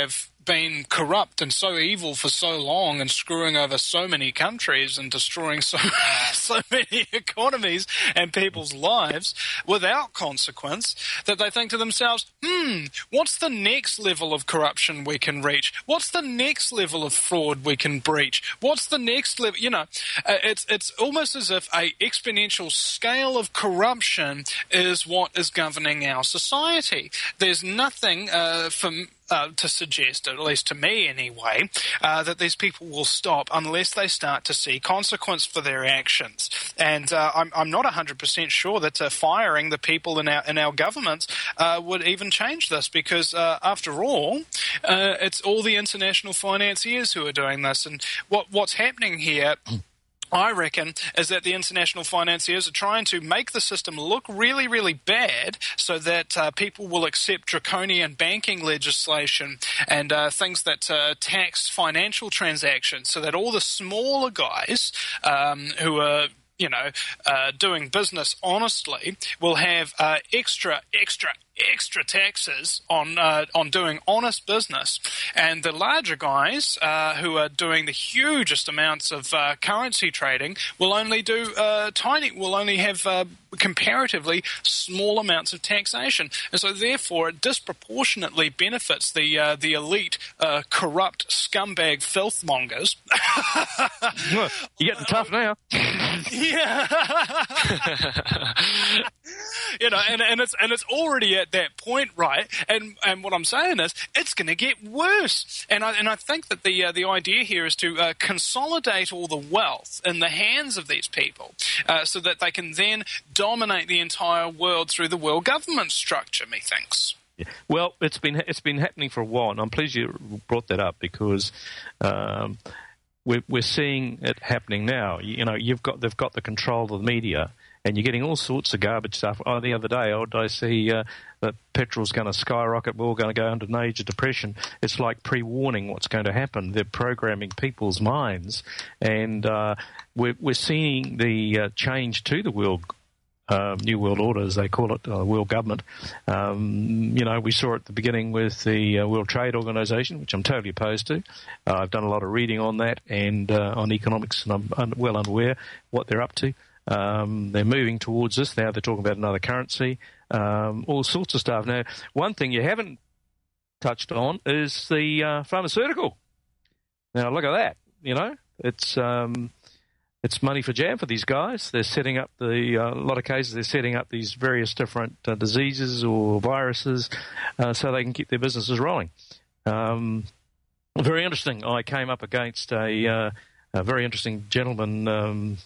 been corrupt and so evil for so long and screwing over so many countries and destroying so, so many economies and people's lives without consequence that they think to themselves, hmm, what's the next level of corruption we can reach? What's the next level of fraud we can breach? What's the next level? You know, uh, it's, it's almost as if a exponential scale of corruption is what is governing our society. There's nothing uh, for uh, to suggest, at least to me anyway, uh, that these people will stop unless they start to see consequence for their actions. And uh, I'm, I'm not one hundred percent sure that uh, firing the people in our in our governments uh, would even change this, because uh, after all, uh, it's all the international financiers who are doing this. And what what's happening here, I reckon, is that the international financiers are trying to make the system look really, really bad so that uh, people will accept draconian banking legislation and uh, things that uh, tax financial transactions, so that all the smaller guys um, who are you know, uh, doing business honestly will have uh, extra, extra, extra taxes on uh, on doing honest business, and the larger guys uh, who are doing the hugest amounts of uh, currency trading will only do uh, tiny, will only have uh, comparatively small amounts of taxation, and so therefore it disproportionately benefits the uh, the elite, uh, corrupt scumbag filthmongers. You're getting tough now. Yeah. You know, and, and it's and it's already at that point, right? And and what I'm saying is, it's going to get worse. And I and I think that the uh, the idea here is to uh, consolidate all the wealth in the hands of these people, uh, so that they can then dominate the entire world through the world government structure. Methinks. Yeah. Well, it's been it's been happening for a while, and I'm pleased you brought that up, because Um, We're, we're seeing it happening now. You, you know, you've got they've got the control of the media, and you're getting all sorts of garbage stuff. Oh, the other day, oh, did I see uh, that petrol's going to skyrocket? We're all going to go into major depression. It's like pre-warning what's going to happen. They're programming people's minds, and uh, we're we're seeing the uh, change to the world. Uh, New World Order, as they call it, uh, world government. Um, you know, we saw it at the beginning with the uh, World Trade Organization, which I'm totally opposed to. Uh, I've done a lot of reading on that and uh, on economics, and I'm un- well unaware what they're up to. Um, they're moving towards this now. They're talking about another currency, um, all sorts of stuff. Now, one thing you haven't touched on is the uh, pharmaceutical. Now, look at that. You know, it's um, it's money for jam for these guys. They're setting up the uh, a lot of cases. They're setting up these various different uh, diseases or viruses uh, so they can keep their businesses rolling. Um, very interesting. I came up against a, uh, a very interesting gentleman. Um,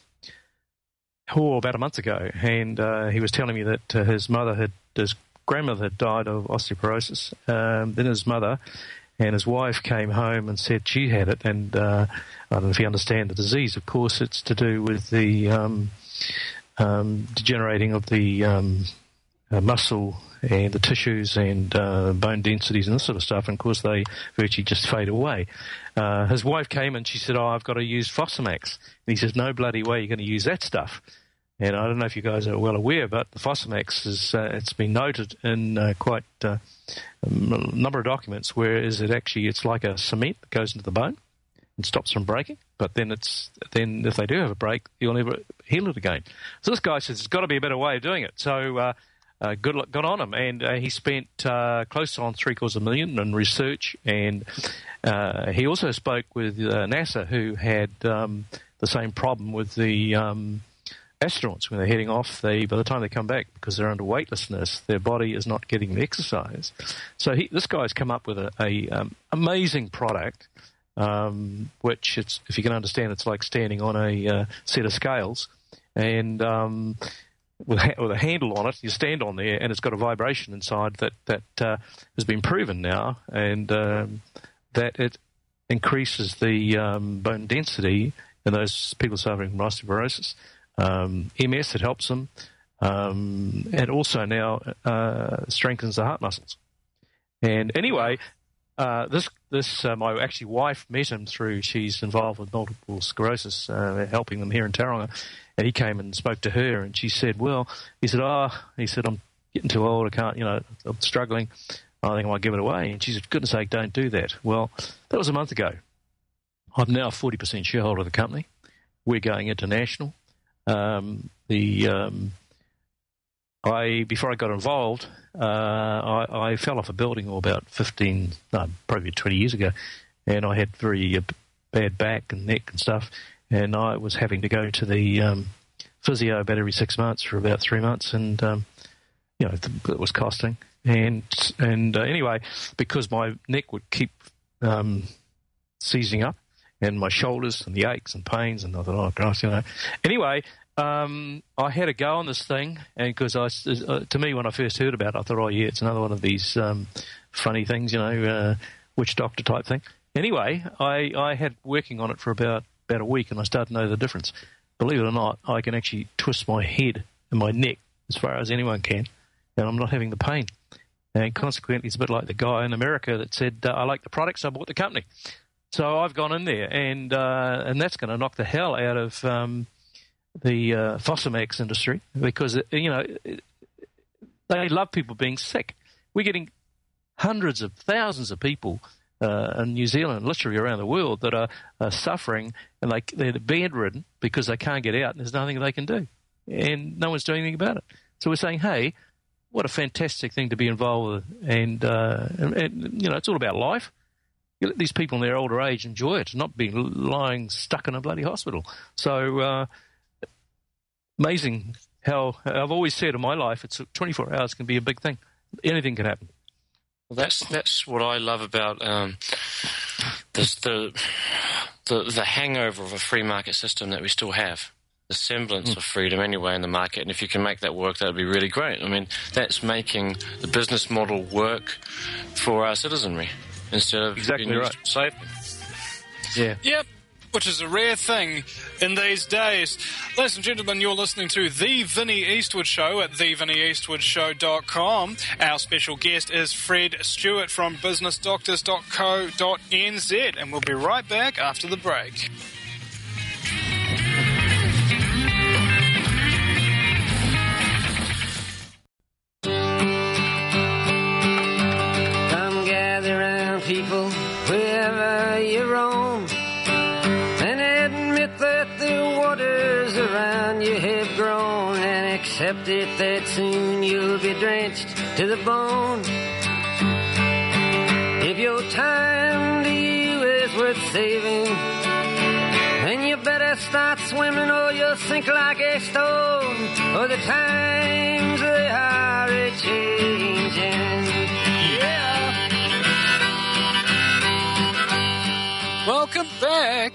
Oh, about a month ago, and uh, he was telling me that uh, his mother had, his grandmother had died of osteoporosis. Um, then his mother and his wife came home and said she had it, and uh, I don't know if you understand the disease. Of course, it's to do with the um, um, degenerating of the um, uh, muscle and the tissues and uh, bone densities and this sort of stuff, and of course they virtually just fade away. Uh, his wife came and she said, oh, I've got to use Fosamax. And he says, no bloody way you're going to use that stuff. And I don't know if you guys are well aware, but the Fosamax, is, uh, it's been noted in uh, quite uh, a number of documents, whereas it actually, it's like a cement that goes into the bone and stops from breaking. But then it's then if they do have a break, you'll never heal it again. So this guy says there's got to be a better way of doing it. So uh, uh, good, good on him. And uh, he spent uh, close on three quarters of a million in research. And uh, he also spoke with uh, NASA, who had um, the same problem with the um, astronauts when they're heading off. They, by the time they come back, because they're under weightlessness, their body is not getting the exercise. So he, this guy's come up with a, a um, amazing product, um, which it's, if you can understand, it's like standing on a uh, set of scales, and um, with, ha- with a handle on it, you stand on there, and it's got a vibration inside that that uh, has been proven now, and um, that it increases the um, bone density in those people suffering from osteoporosis. Um, M S, it helps them, um, and also now uh, strengthens the heart muscles. And anyway, uh, this this uh, my actually wife met him through. She's involved with multiple sclerosis, uh, helping them here in Tauranga. And he came and spoke to her, and she said, "Well," he said, "Oh," he said, "I'm getting too old. I can't, you know, I'm struggling." I think I might give it away. And she said, goodness sake, don't do that. Well, that was a month ago. I'm now a forty percent shareholder of the company. We're going international. Um, the um, I before I got involved, uh, I, I fell off a building oh, about fifteen, no, probably twenty years ago, and I had very uh, bad back and neck and stuff, and I was having to go to the um, physio about every six months for about three months, and um, you know it was costing. And and uh, anyway, because my neck would keep um, seizing up, and my shoulders and the aches and pains, and I thought, oh gosh, you know. Anyway, um, I had a go on this thing, and because I, uh, to me, when I first heard about it, I thought, oh yeah, it's another one of these um, funny things, you know, uh, witch doctor type thing. Anyway, I, I had working on it for about about a week, and I started to know the difference. Believe it or not, I can actually twist my head and my neck as far as anyone can, and I'm not having the pain. And consequently, it's a bit like the guy in America that said, uh, I like the product, so I bought the company. So I've gone in there, and uh, and that's going to knock the hell out of um, the uh, Fosamax industry because, you know, they love people being sick. We're getting hundreds of thousands of people uh, in New Zealand, literally around the world, that are, are suffering, and like they're bedridden because they can't get out, and there's nothing they can do. And no one's doing anything about it. So we're saying, hey, what a fantastic thing to be involved with. And, uh, and, and, you know, it's all about life. You let these people in their older age enjoy it, not being lying stuck in a bloody hospital. So uh, amazing how I've always said in my life, it's twenty-four hours can be a big thing. Anything can happen. Well, that's that's what I love about um, this, the the the hangover of a free market system that we still have. The semblance mm. of freedom anyway in the market, and if you can make that work, that would be really great. I mean, that's making the business model work for our citizenry instead of exactly being right. safe. Yeah. Yep. Which is a rare thing in these days. Ladies and gentlemen, you're listening to The Vinnie Eastwood Show at the vinnie eastwood show dot com. Our special guest is Fred Stewart from business doctors dot co dot n z, and we'll be right back after the break. Come gather round, people, wherever you roam, and admit that the waters around you have grown, and accept it that soon you'll be drenched to the bone. If your time to you is worth saving, then you better start swimming or you'll sink like a stone, or the times they are a-changing. Yeah. Welcome back.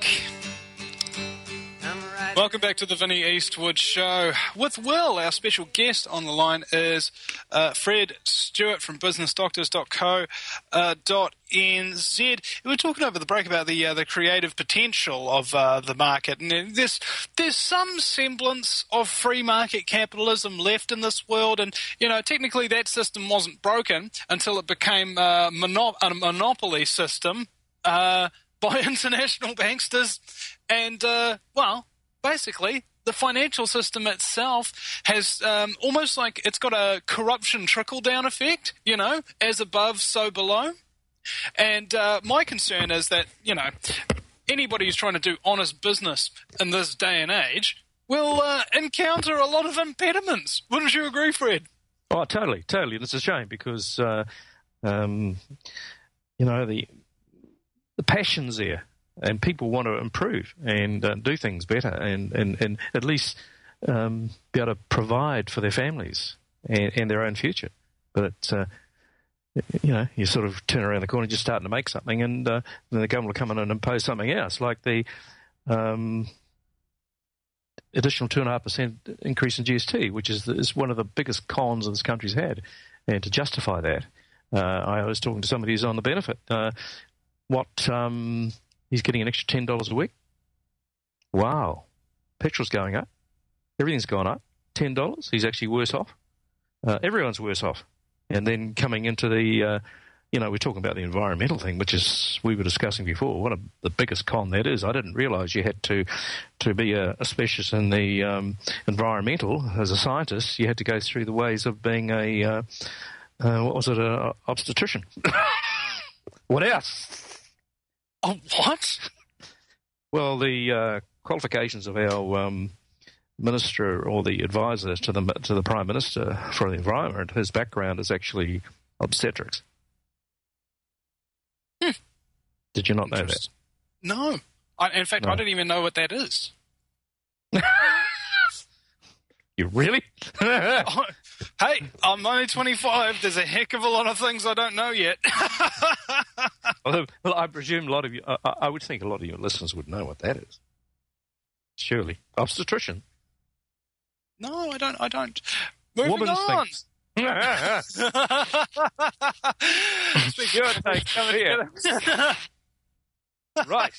Welcome back to the Vinnie Eastwood Show. With Will, our special guest on the line is uh, Fred Stewart from business doctors dot co dot n z. We were talking over the break about the uh, the creative potential of uh, the market, and there's there's some semblance of free market capitalism left in this world. And you know, technically, that system wasn't broken until it became uh, mono- a monopoly system uh, by international banksters, and uh, well. Basically, the financial system itself has um, almost like it's got a corruption trickle-down effect, you know, as above, so below. And uh, my concern is that, you know, anybody who's trying to do honest business in this day and age will uh, encounter a lot of impediments. Wouldn't you agree, Fred? Oh, totally, totally. And it's a shame because, uh, um, you know, the the passion's there. And people want to improve and uh, do things better and, and, and at least um, be able to provide for their families and, and their own future. But, uh, you know, you sort of turn around the corner, just starting to make something, and uh, then the government will come in and impose something else, like the um, additional two point five percent increase in G S T, which is, the, is one of the biggest cons that this country's had. And to justify that, uh, I was talking to somebody who's on the benefit. Uh, what... Um, He's getting an extra ten dollars a week. Wow. Petrol's going up. Everything's gone up. ten dollars. He's actually worse off. Uh, everyone's worse off. And then coming into the, uh, you know, we're talking about the environmental thing, which is, we were discussing before, what a, the biggest con that is. I didn't realise you had to, to be a, a specialist in the um, environmental, as a scientist, you had to go through the ways of being a, uh, Uh, what was it? Uh, obstetrician. What else? Oh, what? Well, the uh, qualifications of our um, minister or the advisor to the to the Prime Minister for the Environment, his background is actually obstetrics. Hmm. Did you not know that? No. I, in fact, No. I don't even know what that is. You really? Oh, hey, I'm only twenty-five. There's a heck of a lot of things I don't know yet. well, well, I presume a lot of you, I, I would think a lot of your listeners would know what that is. Surely. Obstetrician. No, I don't. I don't. Moving Woman's on. things. Speak good. Hey, come here. Right.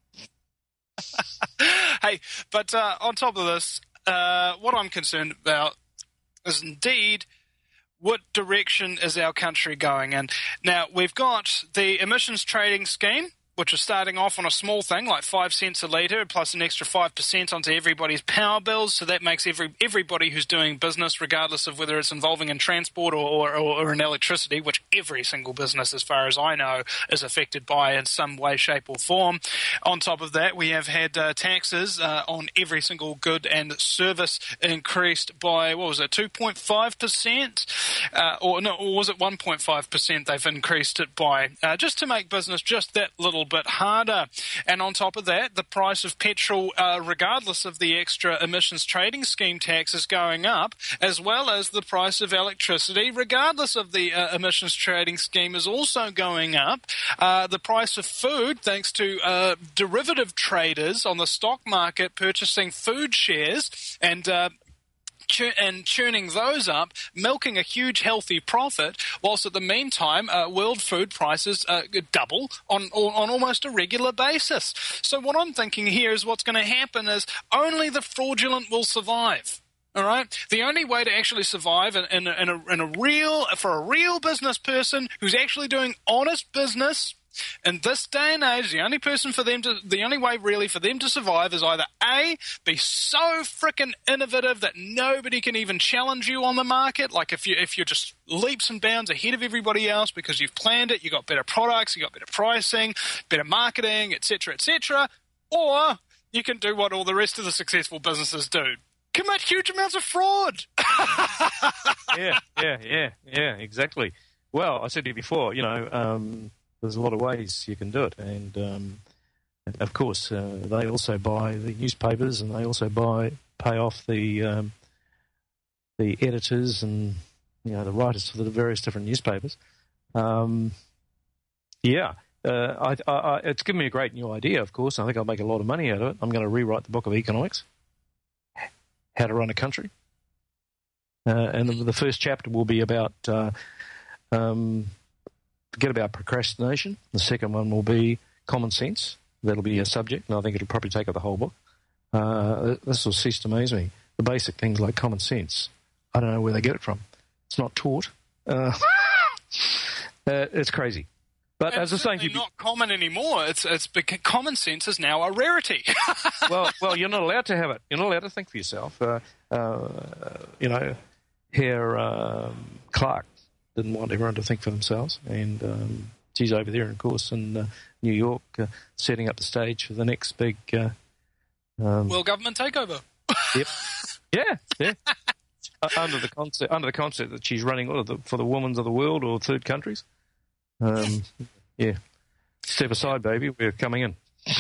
Hey, but uh, on top of this, uh, what I'm concerned about is indeed what direction is our country going in. Now, we've got the emissions trading scheme, which is starting off on a small thing, like five cents a litre, plus an extra five percent onto everybody's power bills. So that makes every everybody who's doing business, regardless of whether it's involving in transport or, or, or in electricity, which every single business, as far as I know, is affected by in some way, shape or form. On top of that, we have had uh, taxes uh, on every single good and service increased by, what was it, two point five percent? Uh, or no, or was it one point five percent they've increased it by, uh, just to make business just that little bit harder. And on top of that, the price of petrol, uh, regardless of the extra emissions trading scheme tax, is going up, as well as the price of electricity, regardless of the uh, emissions trading scheme, is also going up. Uh, the price of food, thanks to uh, derivative traders on the stock market purchasing food shares and uh, and churning those up, milking a huge healthy profit, whilst at the meantime uh, world food prices uh, double on, on almost a regular basis. So what I'm thinking here is what's going to happen is only the fraudulent will survive. All right. The only way to actually survive in, in, a, in, a, in a real for a real business person who's actually doing honest business in this day and age, the only person for them to, the only way really for them to survive is either A, be so frickin' innovative that nobody can even challenge you on the market. Like if you if you're just leaps and bounds ahead of everybody else because you've planned it, you got better products, you got better pricing, better marketing, et cetera, et cetera. Or you can do what all the rest of the successful businesses do: commit huge amounts of fraud. yeah, yeah, yeah, yeah, exactly. Well, I said to you before, you know. Um, There's a lot of ways you can do it, and um, of course uh, they also buy the newspapers, and they also buy pay off the um, the editors and you know the writers for the various different newspapers. Um, yeah, uh, I, I, I, it's given me a great new idea. Of course, I think I'll make a lot of money out of it. I'm going to rewrite the book of economics, how to run a country, uh, and the, the first chapter will be about. Uh, um, Forget about procrastination. The second one will be common sense. That'll be a subject, and I think it'll probably take up the whole book. Uh, this will cease to amaze me. The basic things like common sense, I don't know where they get it from. It's not taught. Uh, uh, it's crazy. But And as I was saying, to you, not common anymore. It's it's bec- common sense is now a rarity. well, well, you're not allowed to have it. You're not allowed to think for yourself. Uh, uh, you know, here um, Clark didn't want everyone to think for themselves, and um, she's over there, of course, in uh, New York, uh, setting up the stage for the next big uh, um, World government takeover. Yep. Yeah, yeah. uh, under the concept, under the concept that she's running all of the, for the women of the world or third countries. Um, yeah. Step aside, baby. We're coming in.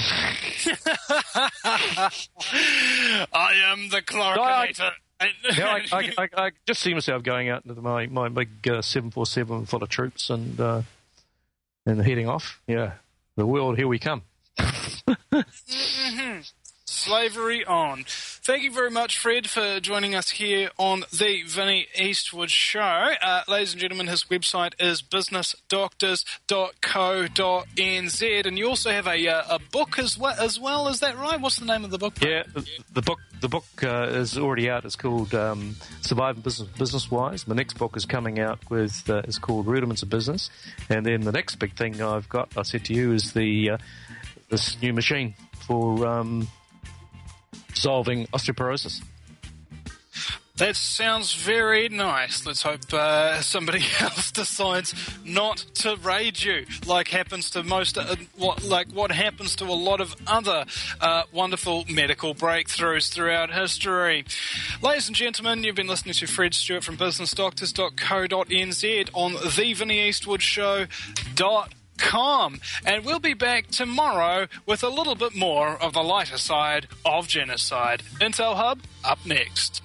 I am the Clarkinator. Yeah, I, I, I, I just see myself going out into my my big uh, seven forty-seven full of troops and uh, and heading off. Yeah, the world, here we come. mm-hmm. Slavery on. Thank you very much, Fred, for joining us here on the Vinnie Eastwood Show. Uh, ladies and gentlemen, his website is business doctors dot co dot n z, and you also have a uh, a book as well, as well. Is that right? What's the name of the book? Yeah, the, the book the book uh, is already out. It's called um, Surviving Business Business Wise. The next book is coming out with uh, it's called Rudiments of Business, and then the next big thing I've got, I said to you, is the uh, this new machine for um, solving osteoporosis. That sounds very nice. Let's hope uh, somebody else decides not to raid you, like happens to most, uh, what like what happens to a lot of other uh, wonderful medical breakthroughs throughout history. Ladies and gentlemen, you've been listening to Fred Stewart from business doctors dot co dot n z on the Vinnie Eastwood Show dot com, and we'll be back tomorrow with a little bit more of the lighter side of genocide. Intel Hub up next.